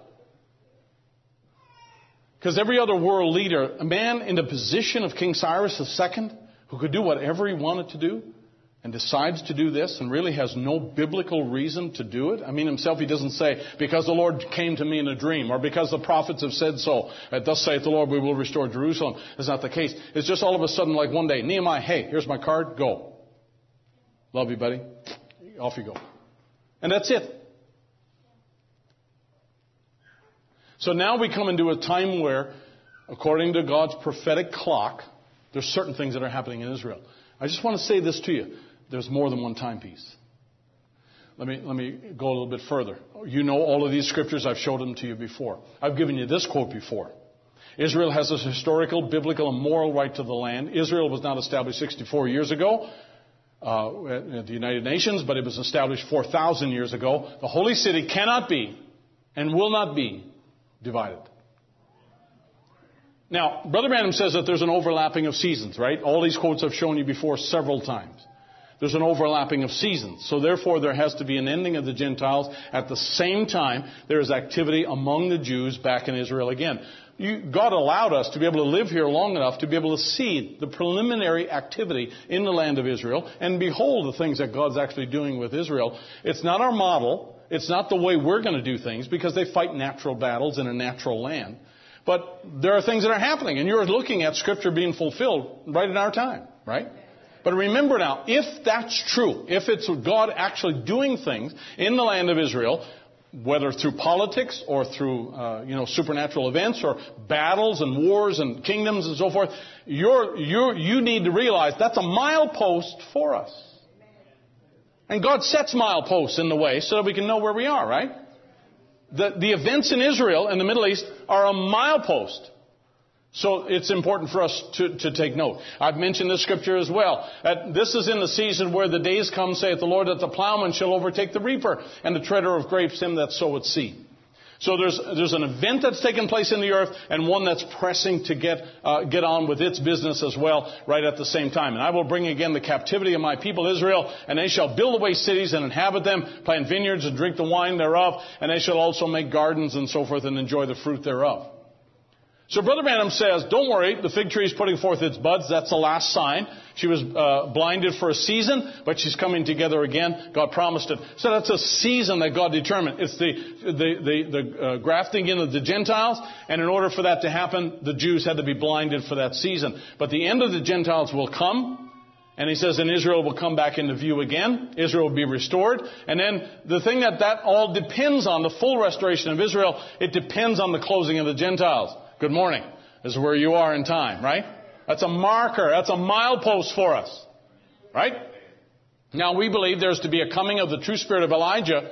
Because every other world leader, a man in the position of King Cyrus II, who could do whatever he wanted to do, and decides to do this and really has no biblical reason to do it. I mean, himself, he doesn't say, because the Lord came to me in a dream, or because the prophets have said so. Thus saith the Lord, we will restore Jerusalem. That's not the case. It's just all of a sudden like one day, Nehemiah, hey, here's my card, go. Love you, buddy. Off you go. And that's it. So now we come into a time where, according to God's prophetic clock, there's certain things that are happening in Israel. I just want to say this to you. There's more than one timepiece. Let me go a little bit further. You know all of these scriptures. I've showed them to you before. I've given you this quote before. Israel has a historical, biblical, and moral right to the land. Israel was not established 64 years ago at the United Nations, but it was established 4,000 years ago. The holy city cannot be and will not be divided. Now, Brother Branham says that there's an overlapping of seasons, right? All these quotes I've shown you before several times. There's an overlapping of seasons. So therefore, there has to be an ending of the Gentiles. At the same time, there is activity among the Jews back in Israel again. God allowed us to be able to live here long enough to be able to see the preliminary activity in the land of Israel and behold the things that God's actually doing with Israel. It's not our model. It's not the way we're going to do things because they fight natural battles in a natural land. But there are things that are happening, and you're looking at Scripture being fulfilled right in our time, right? But remember now, if that's true, if it's God actually doing things in the land of Israel, whether through politics or through supernatural events or battles and wars and kingdoms and so forth, you need to realize that's a milepost for us. And God sets mileposts in the way so that we can know where we are, right? The events in Israel and the Middle East are a milepost. So it's important for us to take note. I've mentioned this scripture as well. This is in the season where the days come, saith the Lord, that the plowman shall overtake the reaper, and the treader of grapes him that soweth seed. So there's an event that's taken place in the earth, and one that's pressing to get on with its business as well, right at the same time. And I will bring again the captivity of my people Israel, and they shall build away cities and inhabit them, plant vineyards and drink the wine thereof, and they shall also make gardens and so forth and enjoy the fruit thereof. So Brother Branham says, don't worry, the fig tree is putting forth its buds. That's the last sign. She was blinded for a season, but she's coming together again. God promised it. So that's a season that God determined. It's the grafting in of the Gentiles, and in order for that to happen, the Jews had to be blinded for that season. But the end of the Gentiles will come, and he says, and Israel will come back into view again. Israel will be restored. And then the thing that all depends on, the full restoration of Israel, it depends on the closing of the Gentiles. Good morning. This is where you are in time, right? That's a marker. That's a milepost for us. Right? Now, we believe there's to be a coming of the true spirit of Elijah.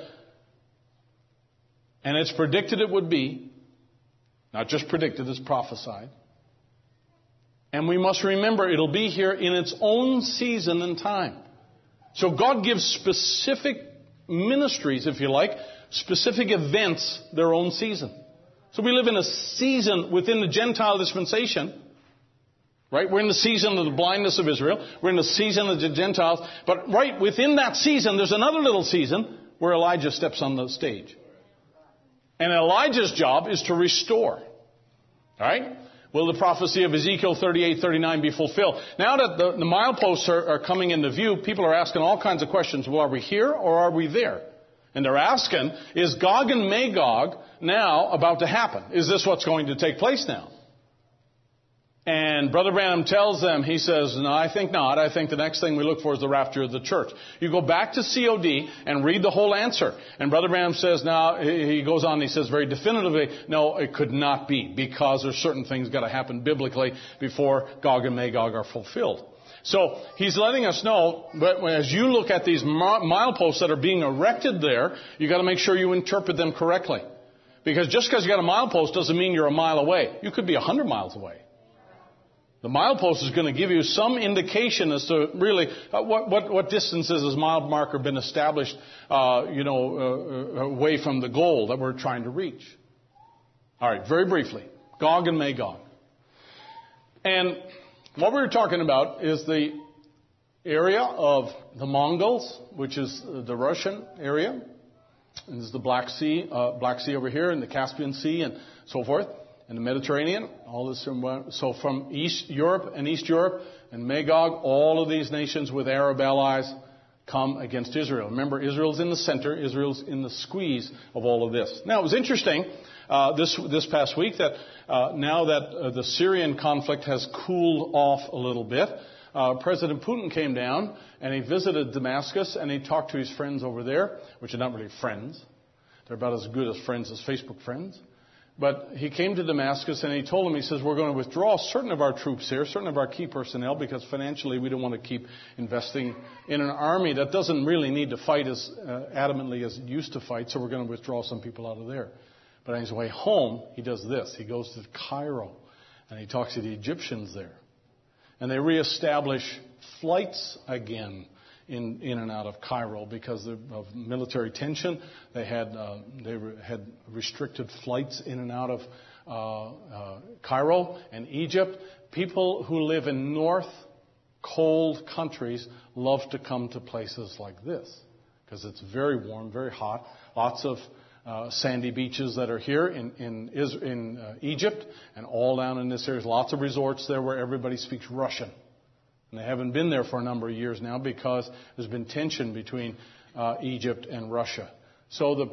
And it's predicted it would be. Not just predicted, it's prophesied. And we must remember it'll be here in its own season and time. So God gives specific ministries, if you like, specific events, their own season. So we live in a season within the Gentile dispensation, right? We're in the season of the blindness of Israel. We're in the season of the Gentiles. But right within that season, there's another little season where Elijah steps on the stage. And Elijah's job is to restore. All right? Will the prophecy of Ezekiel 38:39 be fulfilled? Now that the mileposts are coming into view, people are asking all kinds of questions. Well, are we here or are we there? And they're asking, is Gog and Magog now about to happen? Is this what's going to take place now? And Brother Branham tells them, he says, no, I think not. I think the next thing we look for is the rapture of the church. You go back to COD and read the whole answer. And Brother Branham says, now, he goes on, he says very definitively, no, it could not be, because there's certain things got to happen biblically before Gog and Magog are fulfilled. So he's letting us know, but as you look at these mileposts that are being erected there, you got to make sure you interpret them correctly. Because just because you got a milepost doesn't mean you're a mile away. You could be 100 miles away. The milepost is going to give you some indication as to really what distances has mile marker been established, away from the goal that we're trying to reach. All right, very briefly, Gog and Magog. And what we're talking about is the area of the Mongols, which is the Russian area. And this is the Black Sea over here, and the Caspian Sea, and so forth, and the Mediterranean. All this from East Europe and Magog, all of these nations with Arab allies come against Israel. Remember, Israel's in the center. Israel's in the squeeze of all of this. Now, it was interesting this past week that now that the Syrian conflict has cooled off a little bit, President Putin came down and he visited Damascus and he talked to his friends over there, which are not really friends. They're about as good as friends as Facebook friends. But he came to Damascus and he told them, he says, we're going to withdraw certain of our troops here, certain of our key personnel, because financially we don't want to keep investing in an army that doesn't really need to fight as adamantly as it used to fight, so we're going to withdraw some people out of there. But on his way home, he does this. He goes to Cairo and he talks to the Egyptians there. And they reestablish flights again in and out of Cairo because of military tension. They had restricted flights in and out of Cairo and Egypt. People who live in north, cold countries love to come to places like this because it's very warm, very hot. Lots of sandy beaches that are here in Egypt and all down in this area. There's lots of resorts there where everybody speaks Russian. And they haven't been there for a number of years now because there's been tension between Egypt and Russia. So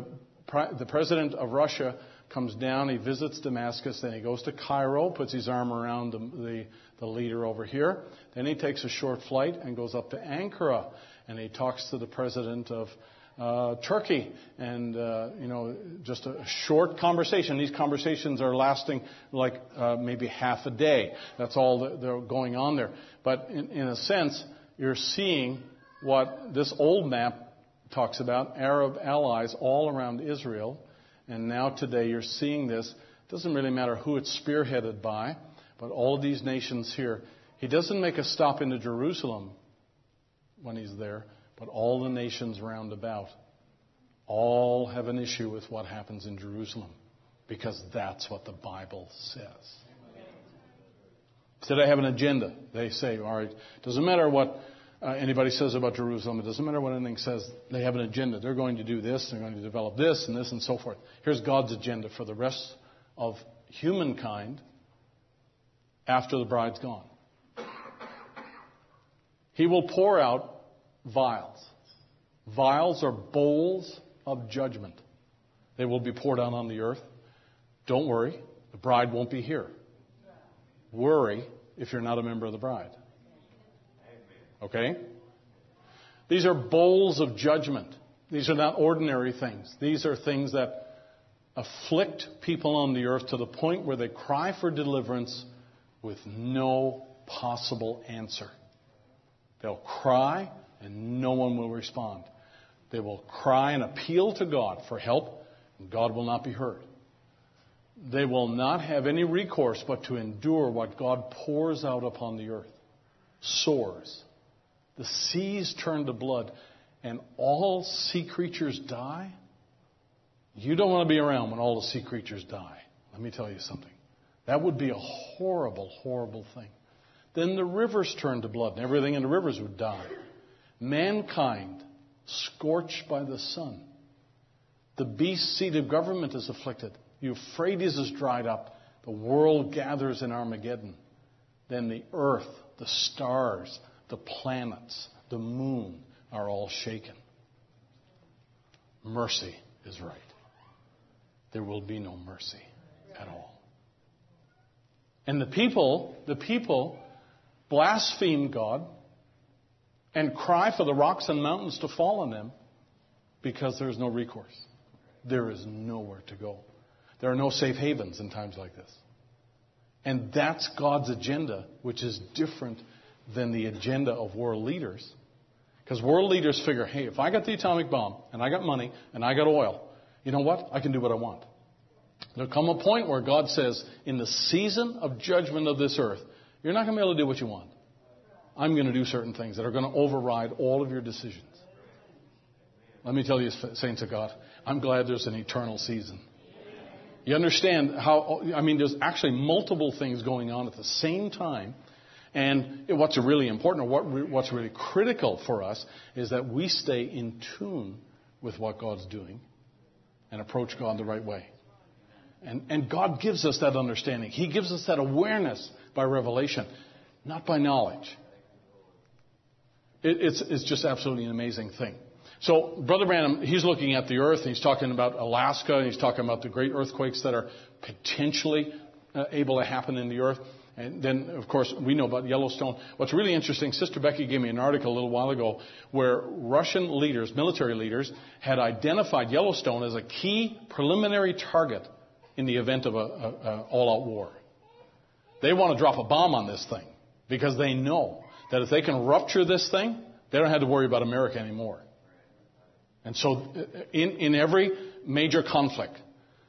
the president of Russia comes down, he visits Damascus, then he goes to Cairo, puts his arm around the leader over here. Then he takes a short flight and goes up to Ankara, and he talks to the president of Turkey, and just a short conversation. These conversations are lasting like maybe half a day. That's all they're going on there. But in a sense, you're seeing what this old map talks about: Arab allies all around Israel, And now today you're seeing this. It doesn't really matter who it's spearheaded by, but all of these nations here. He doesn't make a stop into Jerusalem when he's there, but all the nations round about all have an issue with what happens in Jerusalem, because that's what the Bible says. So they have an agenda. They say, all right, it doesn't matter what anybody says about Jerusalem. It doesn't matter what anything says. They have an agenda. They're going to do this. They're going to develop this and so forth. Here's God's agenda for the rest of humankind after the bride's gone. He will pour out vials. Vials are bowls of judgment. They will be poured out on the earth. Don't worry, the bride won't be here. Worry if you're not a member of the bride. Okay? These are bowls of judgment. These are not ordinary things. These are things that afflict people on the earth to the point where they cry for deliverance with no possible answer. They'll cry and no one will respond. They will cry and appeal to God for help, and God will not be heard. They will not have any recourse but to endure what God pours out upon the earth. Sores. The seas turn to blood, and all sea creatures die. You don't want to be around when all the sea creatures die. Let me tell you something. That would be a horrible, horrible thing. Then the rivers turn to blood, and everything in the rivers would die. Mankind scorched by the sun. The beast's seat of government is afflicted. Euphrates is dried up. The world gathers in Armageddon. Then the earth, the stars, the planets, the moon are all shaken. Mercy is right. There will be no mercy at all. And the people blaspheme God and cry for the rocks and mountains to fall on them because there is no recourse. There is nowhere to go. There are no safe havens in times like this. And that's God's agenda, which is different than the agenda of world leaders. Because world leaders figure, hey, if I got the atomic bomb, and I got money, and I got oil, you know what? I can do what I want. There'll come a point where God says, in the season of judgment of this earth, you're not going to be able to do what you want. I'm going to do certain things that are going to override all of your decisions. Let me tell you, saints of God, I'm glad there's an eternal season. You understand how, there's actually multiple things going on at the same time. And what's really important, or what's really critical for us, is that we stay in tune with what God's doing and approach God the right way. And God gives us that understanding. He gives us that awareness by revelation, not by knowledge. It's just absolutely an amazing thing. So Brother Branham, he's looking at the earth, and he's talking about Alaska, and he's talking about the great earthquakes that are potentially able to happen in the earth. And then, of course, we know about Yellowstone. What's really interesting, Sister Becky gave me an article a little while ago where Russian leaders, military leaders, had identified Yellowstone as a key preliminary target in the event of an all-out war. They want to drop a bomb on this thing because they know that if they can rupture this thing, they don't have to worry about America anymore. And so in every major conflict,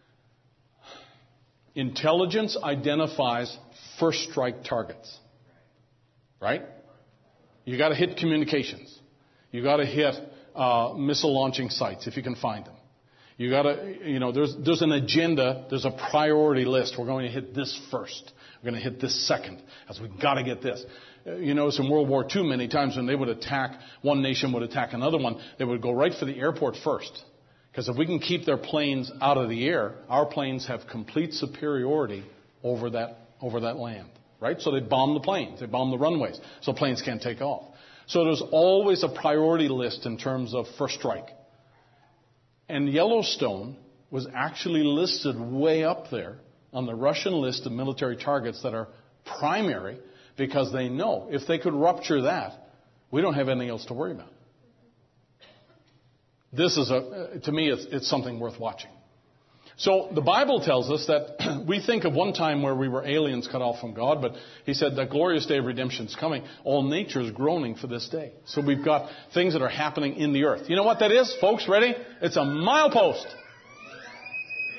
intelligence identifies first strike targets. Right? You got to hit communications. You got to hit missile launching sites if you can find them. You got to, there's an agenda, there's a priority list. We're going to hit this first. We're going to hit this second, as we got to get this. You notice in World War II, many times when they would attack, one nation would attack another one, they would go right for the airport first. Because if we can keep their planes out of the air, our planes have complete superiority over that land. Right? So they bomb the planes. They bomb the runways. So planes can't take off. So there's always a priority list in terms of first strike. And Yellowstone was actually listed way up there on the Russian list of military targets that are primary, because they know if they could rupture that, we don't have anything else to worry about. This is to me, it's something worth watching. So the Bible tells us that we think of one time where we were aliens cut off from God, but he said that glorious day of redemption is coming. All nature is groaning for this day. So we've got things that are happening in the earth. You know what that is, folks? Ready? It's a milepost.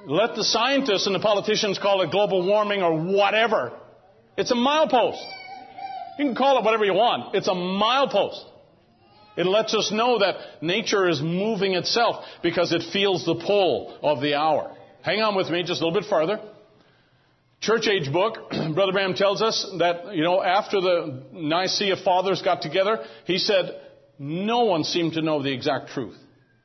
Let the scientists and the politicians call it global warming or whatever. It's a milepost. You can call it whatever you want. It's a milepost. It lets us know that nature is moving itself because it feels the pull of the hour. Hang on with me just a little bit further. Church Age book, Brother Branham tells us that, after the Nicaea fathers got together, he said, no one seemed to know the exact truth.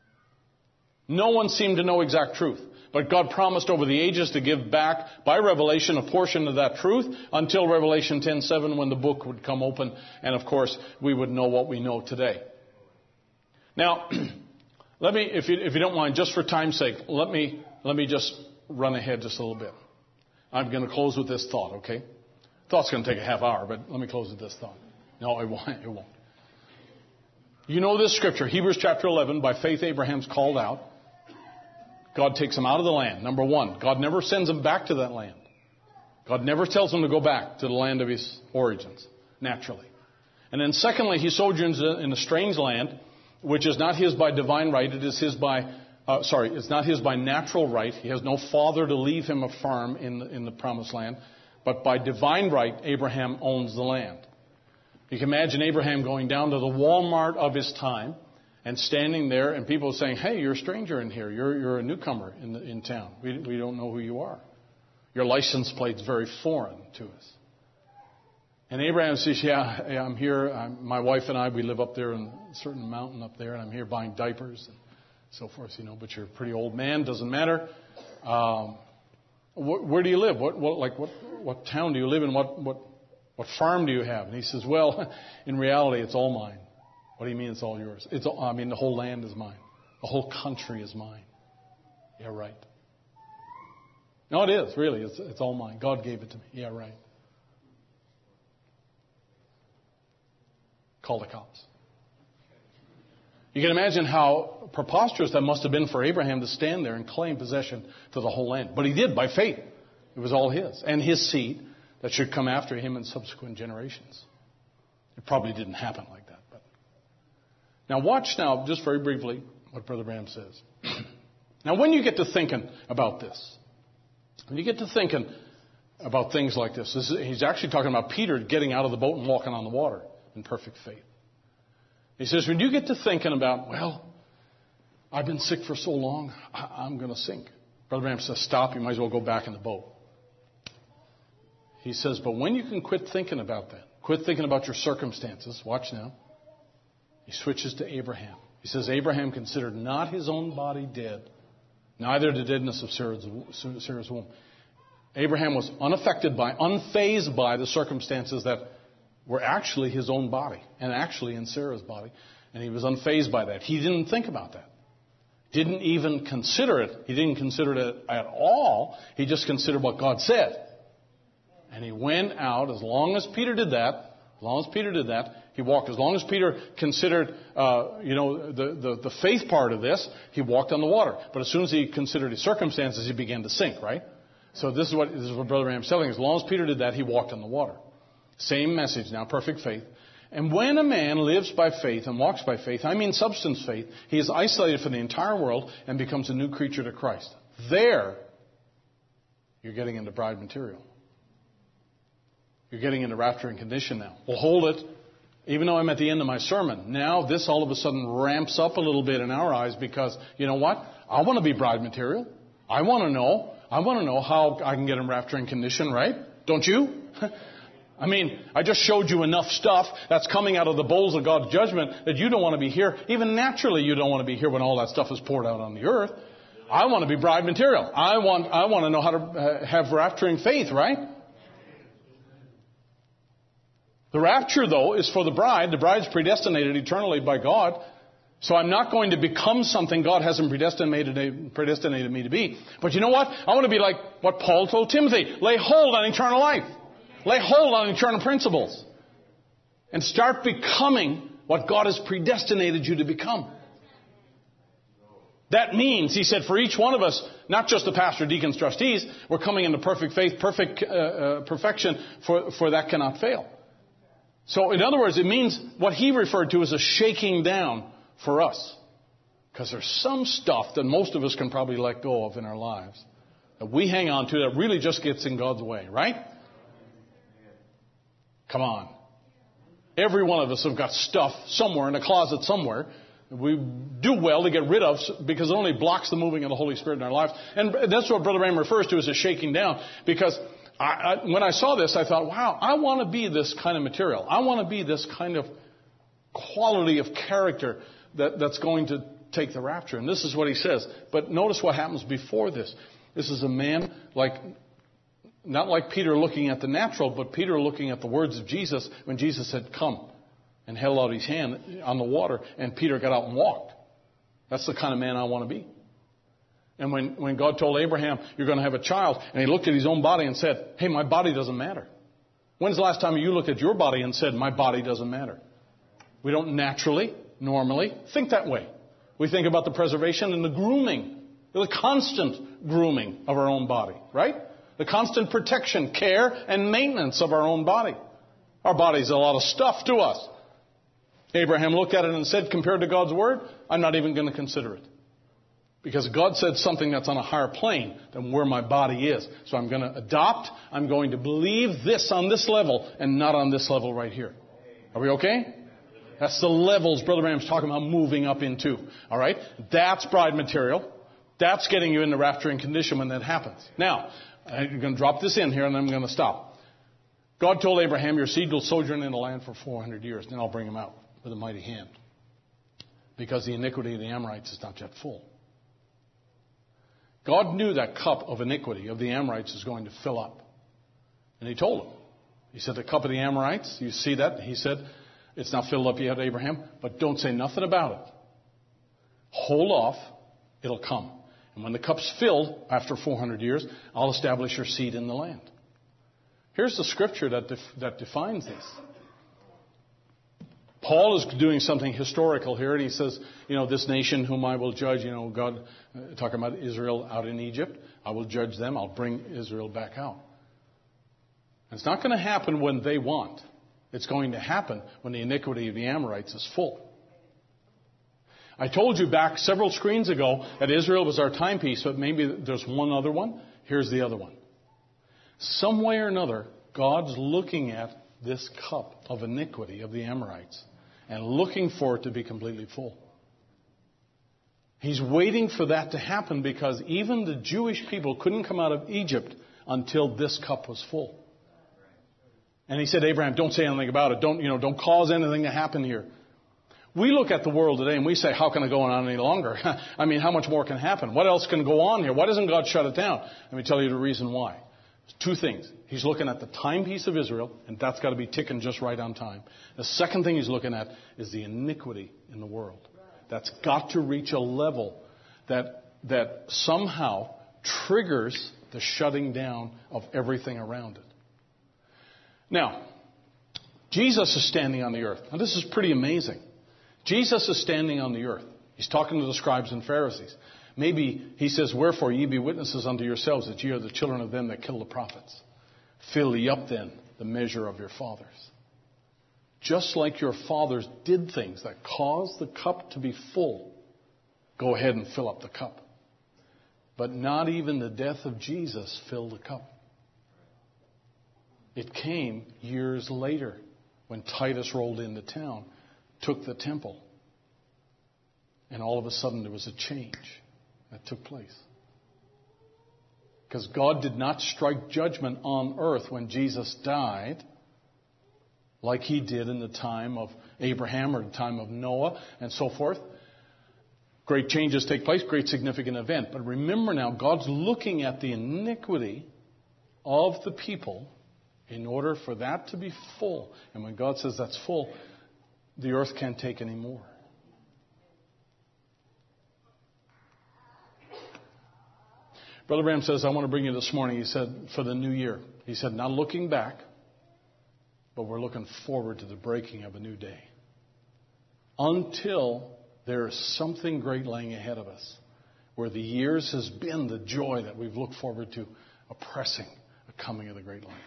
No one seemed to know exact truth. But God promised over the ages to give back by revelation a portion of that truth until Revelation 10:7 when the book would come open. And of course, we would know what we know today. Now, let me, if you don't mind, just for time's sake, let me just run ahead just a little bit. I'm going to close with this thought, okay? Thought's going to take a half hour, but let me close with this thought. No, it won't. It won't. You know this scripture, Hebrews chapter 11, by faith Abraham's called out. God takes him out of the land. Number one, God never sends him back to that land. God never tells him to go back to the land of his origins, naturally. And then secondly, he sojourns in a strange land, which is not his by divine right. It is his by, it's not his by natural right. He has no father to leave him a farm in the promised land. But by divine right, Abraham owns the land. You can imagine Abraham going down to the Walmart of his time and standing there and people saying, hey, you're a stranger in here. You're a newcomer in town. We don't know who you are. Your license plate's very foreign to us. And Abraham says, yeah, I'm here. My wife and I, we live up there in a certain mountain up there, and I'm here buying diapers and so forth, but you're a pretty old man. Doesn't matter. Where do you live? What town do you live in? What farm do you have? And he says, well, in reality, it's all mine. What do you mean it's all yours? The whole land is mine. The whole country is mine. Yeah, right. No, it is, really. It's all mine. God gave it to me. Yeah, right. Call the cops. You can imagine how preposterous that must have been for Abraham to stand there and claim possession to the whole land. But he did, by faith. It was all his. And his seed that should come after him in subsequent generations. It probably didn't happen like that. Now watch now, just very briefly, what Brother Branham says. Now when you get to thinking about this, when you get to thinking about things like this, he's actually talking about Peter getting out of the boat and walking on the water in perfect faith. He says, when you get to thinking about, well, I've been sick for so long, I'm going to sink. Brother Branham says, stop, you might as well go back in the boat. He says, but when you can quit thinking about that, quit thinking about your circumstances, watch now. He switches to Abraham. He says, Abraham considered not his own body dead, neither the deadness of Sarah's womb. Abraham was unfazed by the circumstances that were actually his own body and actually in Sarah's body. And he was unfazed by that. He didn't think about that. Didn't even consider it. He didn't consider it at all. He just considered what God said. And he went out. As long as Peter did that, he walked. As long as Peter considered, the faith part of this, he walked on the water. But as soon as he considered his circumstances, he began to sink, right? So this is what Brother Branham's telling. As long as Peter did that, he walked on the water. Same message now, perfect faith. And when a man lives by faith and walks by faith, I mean substance faith, he is isolated from the entire world and becomes a new creature to Christ. There, you're getting into bride material. You're getting into rapturing condition now. Well, hold it. Even though I'm at the end of my sermon, now this all of a sudden ramps up a little bit in our eyes because, you know what? I want to be bride material. I want to know how I can get in rapturing condition, right? Don't you? I mean, I just showed you enough stuff that's coming out of the bowls of God's judgment that you don't want to be here. Even naturally, you don't want to be here when all that stuff is poured out on the earth. I want to be bride material. I want to know how to have rapturing faith, right? The rapture, though, is for the bride. The bride's predestinated eternally by God. So I'm not going to become something God hasn't predestinated me to be. But you know what? I want to be like what Paul told Timothy. Lay hold on eternal life. Lay hold on eternal principles. And start becoming what God has predestinated you to become. That means, he said, for each one of us, not just the pastor, deacons, trustees, we're coming into perfect faith, perfection, for that cannot fail. So, in other words, it means what he referred to as a shaking down for us. Because there's some stuff that most of us can probably let go of in our lives. that we hang on to that really just gets in God's way, right? Come on. Every one of us have got stuff somewhere in a closet somewhere we do well to get rid of because it only blocks the moving of the Holy Spirit in our lives. And that's what Brother Ram refers to as a shaking down. Because when I saw this, I thought, wow, I want to be this kind of material. I want to be this kind of quality of character that's going to take the rapture. And this is what he says. But notice what happens before this. This is a man not like Peter looking at the natural, but Peter looking at the words of Jesus when Jesus said, come, and held out his hand on the water, and Peter got out and walked. That's the kind of man I want to be. And when God told Abraham, you're going to have a child, and he looked at his own body and said, hey, my body doesn't matter. When's the last time you looked at your body and said, my body doesn't matter? We don't normally think that way. We think about the preservation and the grooming, the constant grooming of our own body, right? The constant protection, care, and maintenance of our own body. Our body's a lot of stuff to us. Abraham looked at it and said, compared to God's word, I'm not even going to consider it. Because God said something that's on a higher plane than where my body is. So I'm going to adopt, I'm going to believe this on this level and not on this level right here. Are we okay? That's the levels Brother Branham's talking about moving up into. All right? That's bride material. That's getting you in the rapturing condition when that happens. Now, I'm going to drop this in here and then I'm going to stop. God told Abraham, your seed will sojourn in the land for 400 years. Then I'll bring him out with a mighty hand. Because the iniquity of the Amorites is not yet full. God knew that cup of iniquity of the Amorites is going to fill up. And he told him. He said, the cup of the Amorites, you see that? He said, it's not filled up yet, Abraham, but don't say nothing about it. Hold off, it'll come. And when the cup's filled, after 400 years, I'll establish your seed in the land. Here's the scripture that defines this. Paul is doing something historical here, and he says, this nation whom I will judge, God, talking about Israel out in Egypt, I will judge them, I'll bring Israel back out. And it's not going to happen when they want. It's going to happen when the iniquity of the Amorites is full. I told you back several screens ago that Israel was our timepiece, but maybe there's one other one. Here's the other one. Some way or another, God's looking at this cup of iniquity of the Amorites and looking for it to be completely full. He's waiting for that to happen because even the Jewish people couldn't come out of Egypt until this cup was full. And he said, Abraham, don't say anything about it. Don't cause anything to happen here. We look at the world today and we say, how can it go on any longer? I mean, how much more can happen? What else can go on here? Why doesn't God shut it down? Let me tell you the reason why. Two things. He's looking at the timepiece of Israel, and that's got to be ticking just right on time. The second thing he's looking at is the iniquity in the world. That's got to reach a level that somehow triggers the shutting down of everything around it. Now, Jesus is standing on the earth. Now, this is pretty amazing. Jesus is standing on the earth. He's talking to the scribes and Pharisees. Maybe he says, wherefore ye be witnesses unto yourselves that ye are the children of them that kill the prophets. Fill ye up then the measure of your fathers. Just like your fathers did things that caused the cup to be full, go ahead and fill up the cup. But not even the death of Jesus filled the cup. It came years later when Titus rolled into town, took the temple, and all of a sudden there was a change that took place. Because God did not strike judgment on earth when Jesus died like he did in the time of Abraham or the time of Noah and so forth. Great changes take place, great significant event. But remember now, God's looking at the iniquity of the people in order for that to be full. And when God says that's full, the earth can't take any more. Brother Branham says, I want to bring you this morning, he said, for the new year. He said, not looking back, but we're looking forward to the breaking of a new day. Until there is something great laying ahead of us, where the years has been the joy that we've looked forward to, oppressing the coming of the great light.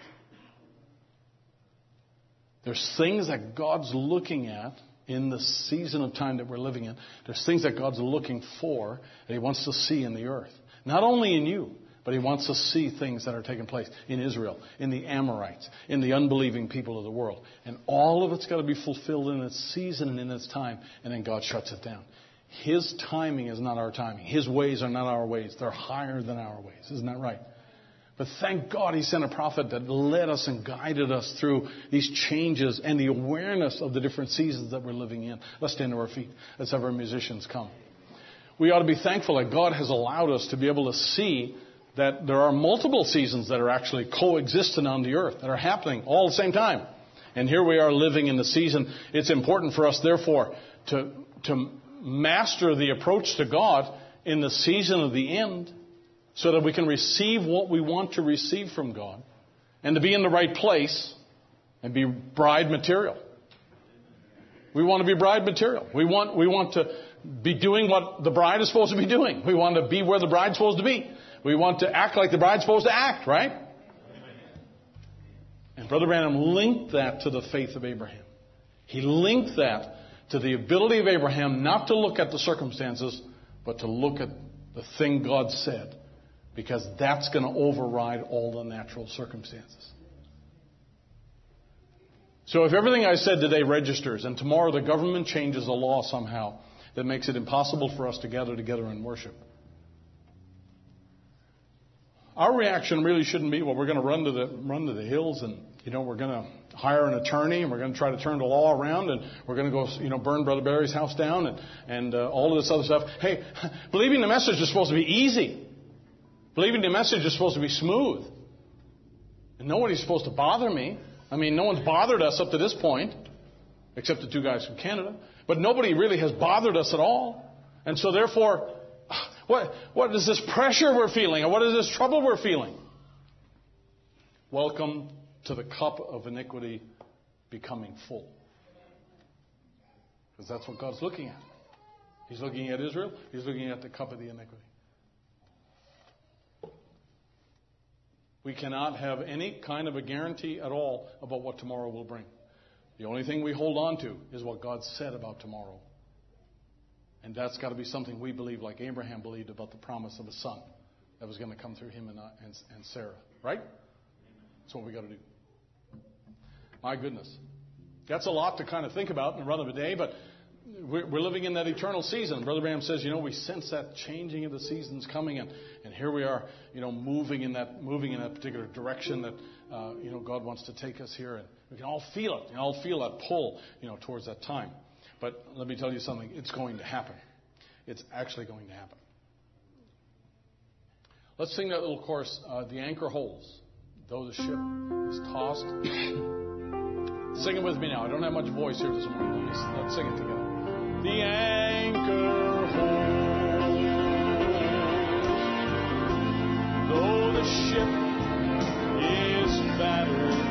There's things that God's looking at in the season of time that we're living in. There's things that God's looking for that he wants to see in the earth. Not only in you, But He wants to see things that are taking place in Israel, in the Amorites, in the unbelieving people of the world. And all of it's got to be fulfilled in its season and in its time. And then God shuts it down. His timing is not our timing. His ways are not our ways. They're higher than our ways. Isn't that right? But thank God He sent a prophet that led us and guided us through these changes and the awareness of the different seasons that we're living in. Let's stand to our feet. Let's have our musicians come. We ought to be thankful that God has allowed us to be able to see that there are multiple seasons that are actually coexisting on the earth, that are happening all at the same time. And here we are living in the season. It's important for us, therefore, to master the approach to God in the season of the end, so that we can receive what we want to receive from God, and to be in the right place and be bride material. We want to be bride material. We want to be doing what the bride is supposed to be doing. We want to be where the bride's supposed to be. We want to act like the bride's supposed to act, right? And Brother Branham linked that to the faith of Abraham. He linked that to the ability of Abraham not to look at the circumstances, but to look at the thing God said. Because that's going to override all the natural circumstances. So if everything I said today registers, and tomorrow the government changes a law somehow that makes it impossible for us to gather together and worship, our reaction really shouldn't be, well, we're going to run to the hills, and we're going to hire an attorney, and we're going to try to turn the law around, and we're going to go burn Brother Barry's house down, and all of this other stuff. Hey, believing the message is supposed to be easy. Believing the message is supposed to be smooth. And nobody's supposed to bother me. I mean, no one's bothered us up to this point, except the two guys from Canada. But nobody really has bothered us at all. And so therefore, what is this pressure we're feeling? Or what is this trouble we're feeling? Welcome to the cup of iniquity becoming full. Because that's what God's looking at. He's looking at Israel. He's looking at the cup of the iniquity. We cannot have any kind of a guarantee at all about what tomorrow will bring. The only thing we hold on to is what God said about tomorrow. And that's got to be something we believe, like Abraham believed about the promise of a son that was going to come through him and Sarah. Right? That's what we got to do. My goodness. That's a lot to kind of think about in a run of a day, but we're living in that eternal season. Brother Branham says, we sense that changing of the seasons coming, and here we are, moving in that particular direction that, God wants to take us here, and we can all feel it. All feel that pull, towards that time. But let me tell you something. It's going to happen. It's actually going to happen. Let's sing that little chorus. The anchor holds, though the ship is tossed. Sing it with me now. I don't have much voice here this morning. Let's sing it together. The anchor holds, though the ship is battered.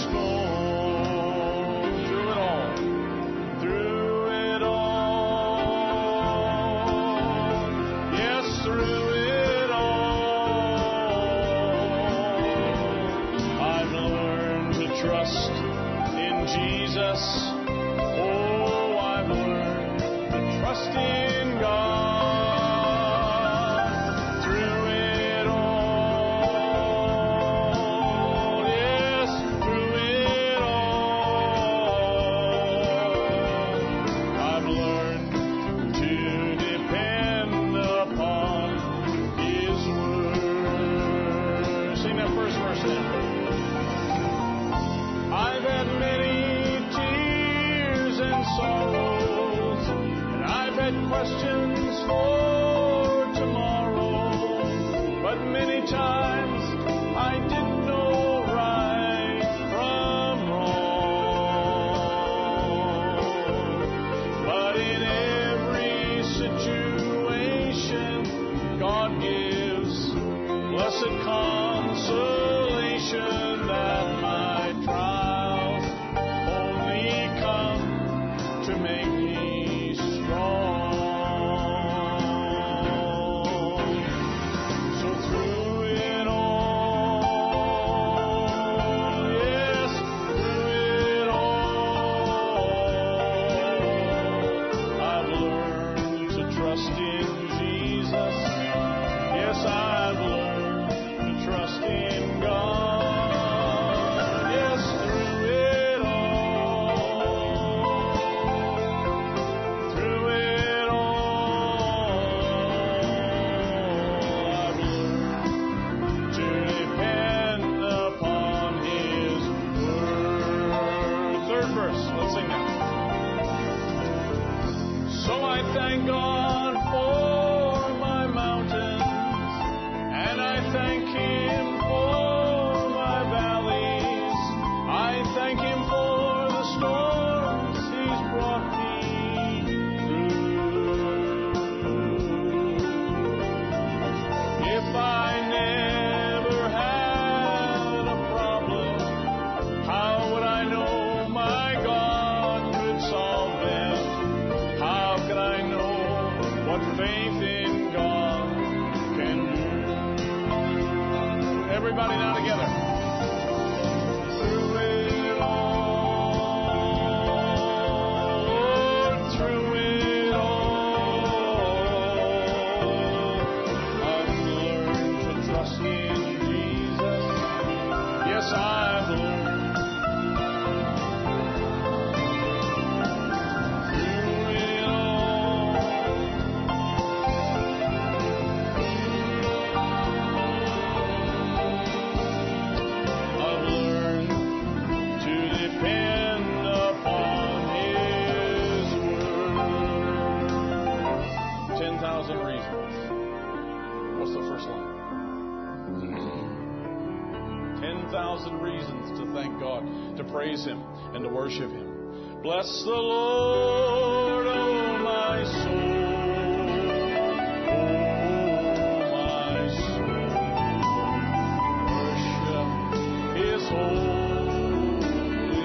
Through it all, trust in Jesus. Oh, I've learned to trust in God. Through it all, yes, through it all, I've learned to depend upon His word. Sing that first verse now. I've had many tears and sorrows, and I've had questions for tomorrow, but many times I didn't know right from wrong. But in every situation, God gives blessed consolation that my trials only come to make me strong. So through it all, yes, through it all, I've learned to trust in Jesus. Yes, I've learned to trust in God. Yes, through it all, through it all, I've learned to depend upon His word. Third verse, let's sing now. So I thank God for my mountains, and I thank Him for my valleys. I thank Him for the storms He's brought me through. If I never had a problem, how would I know my God could solve them? How could I know what faith in God can do? Everybody now together. Through it all, Lord, through it all, I've learned to trust in Jesus. Yes, I've learned. Through it all, I've learned to depend upon His word. 10,000 reasons. What's the first line? 10,000 reasons to thank God, to praise Him, and to worship Him. Bless the Lord, oh my soul, oh my soul. Worship His holy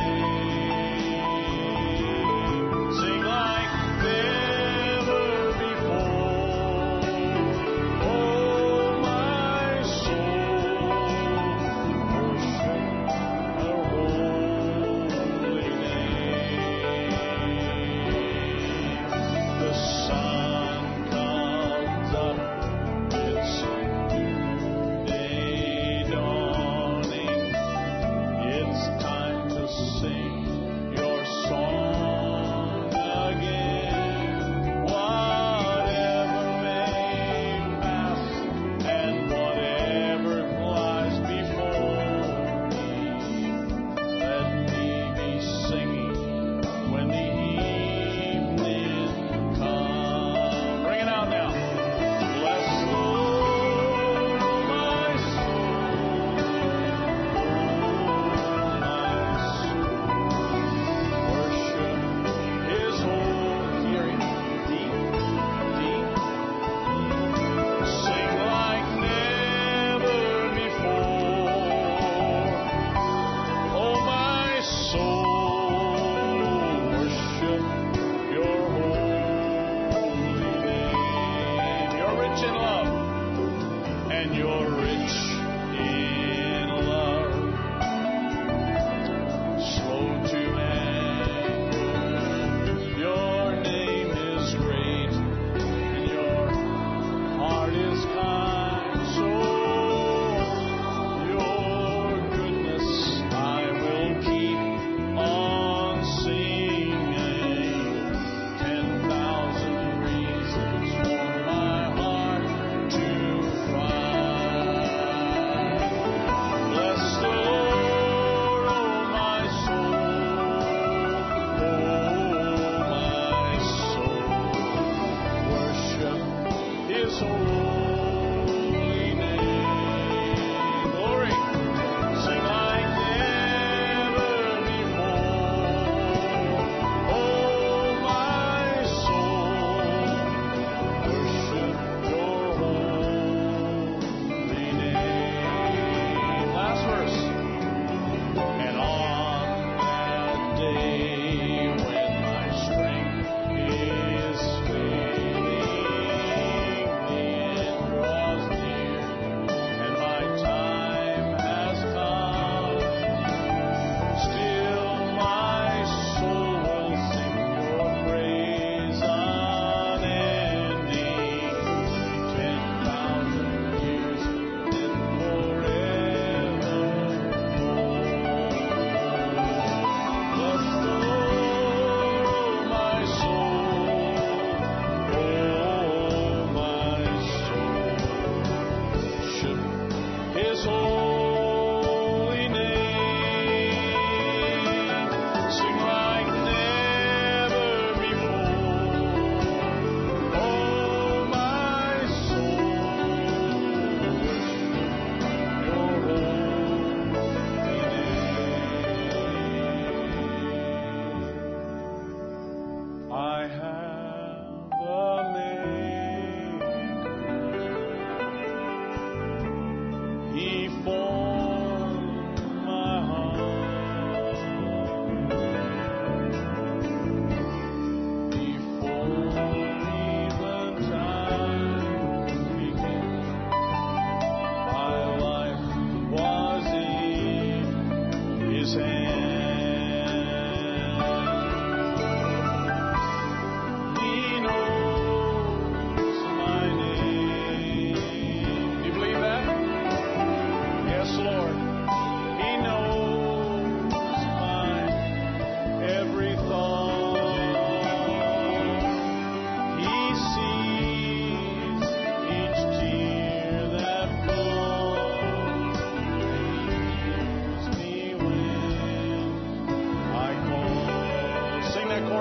name. Sing like never before. Oh my soul, worship her holy name. The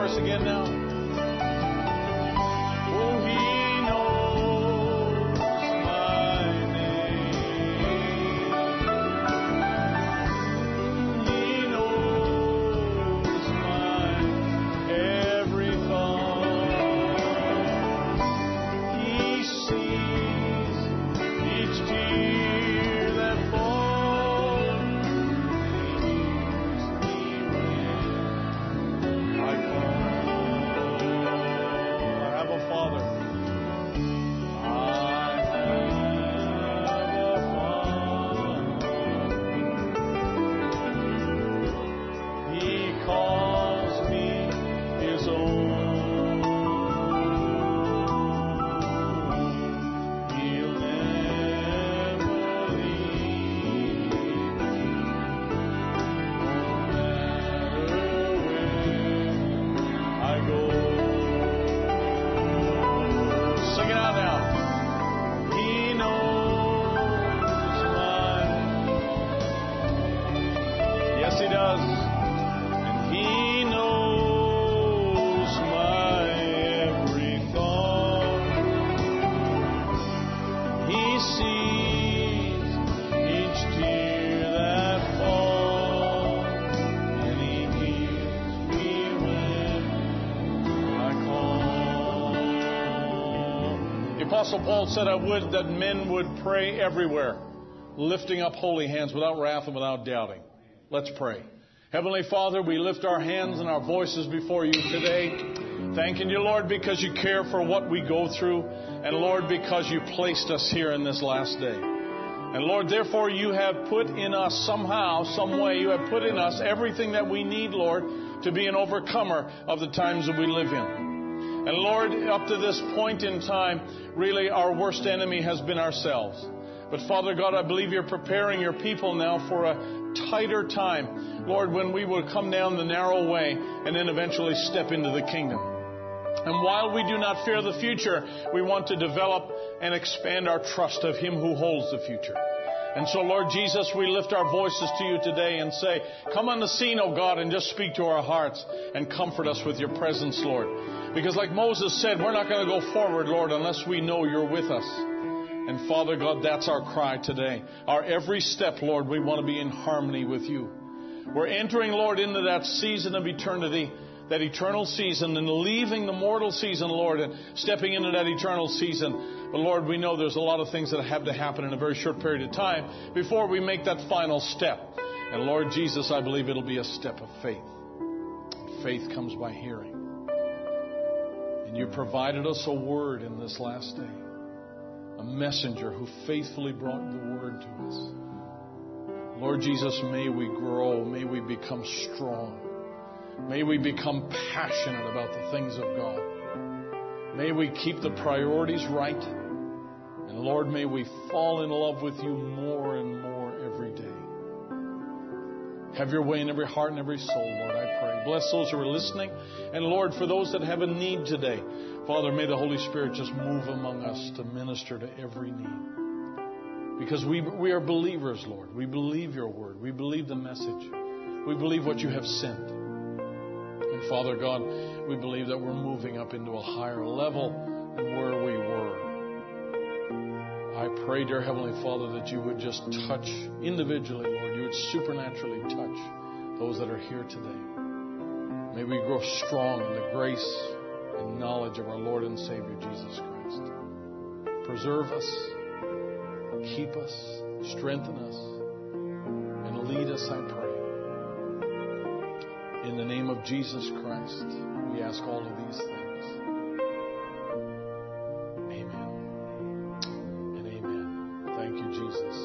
chorus again now. Oh, He knows my name. He knows my every thought. He sees each tear that falls. He hears me when I call. I have a Father. I have a Father. He calls me His own. He'll never leave me, no matter where I go. Sing it out now. He knows my. Yes, He does. And He knows my every thought. He sees each tear that falls, and He hears me when I call. The Apostle Paul said, I would that men would pray everywhere, lifting up holy hands without wrath and without doubting. Let's pray. Heavenly Father, we lift our hands and our voices before You today, thanking You, Lord, because You care for what we go through, and Lord, because You placed us here in this last day. And Lord, therefore You have put in us somehow, some way, You have put in us everything that we need, Lord, to be an overcomer of the times that we live in. And Lord, up to this point in time, really our worst enemy has been ourselves. But Father God, I believe You're preparing Your people now for a tighter time, Lord, when we will come down the narrow way and then eventually step into the kingdom. And while we do not fear the future, we want to develop and expand our trust of Him who holds the future. And so, Lord Jesus, we lift our voices to You today and say, come on the scene, O God, and just speak to our hearts and comfort us with Your presence, Lord. Because like Moses said, we're not going to go forward, Lord, unless we know You're with us. And Father God, that's our cry today. Our every step, Lord, we want to be in harmony with You. We're entering, Lord, into that season of eternity, that eternal season, and leaving the mortal season, Lord, and stepping into that eternal season. But Lord, we know there's a lot of things that have to happen in a very short period of time before we make that final step. And Lord Jesus, I believe it'll be a step of faith. Faith comes by hearing. And You provided us a word in this last day. A messenger who faithfully brought the word to us. Lord Jesus, may we grow. May we become strong. May we become passionate about the things of God. May we keep the priorities right. And Lord, may we fall in love with You more and more every day. Have Your way in every heart and every soul, Lord, I pray. Bless those who are listening. And Lord, for those that have a need today, Father, may the Holy Spirit just move among us to minister to every need. Because we are believers, Lord. We believe Your word. We believe the message. We believe what You have sent. And Father God, we believe that we're moving up into a higher level than where we were. I pray, dear Heavenly Father, that You would just touch individually, Lord. You would supernaturally touch those that are here today. May we grow strong in the grace and knowledge of our Lord and Savior, Jesus Christ. Preserve us, keep us, strengthen us, and lead us, I pray. In the name of Jesus Christ, we ask all of these things. Amen and amen. Thank You, Jesus.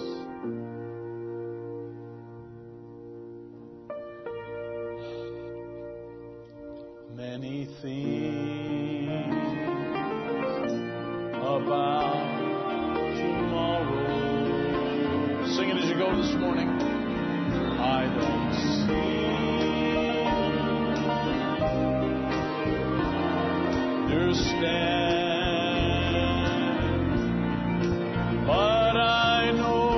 Many things about tomorrow. Sing it as you go this morning. I don't see. Understand, but I know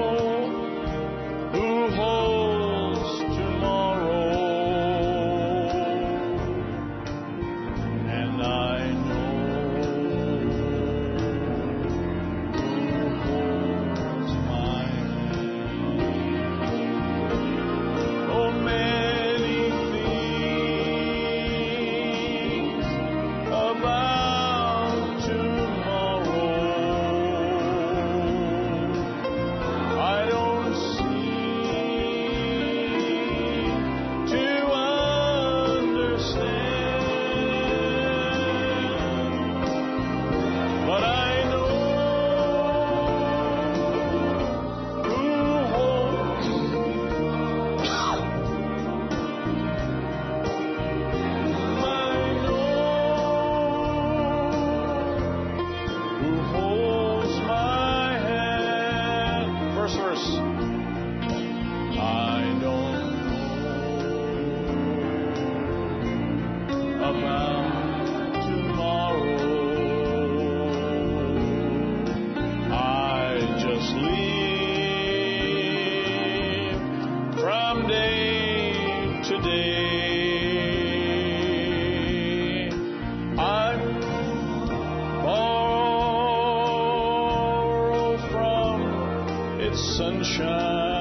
who holds tomorrow. from day to day. I borrow from its sunshine.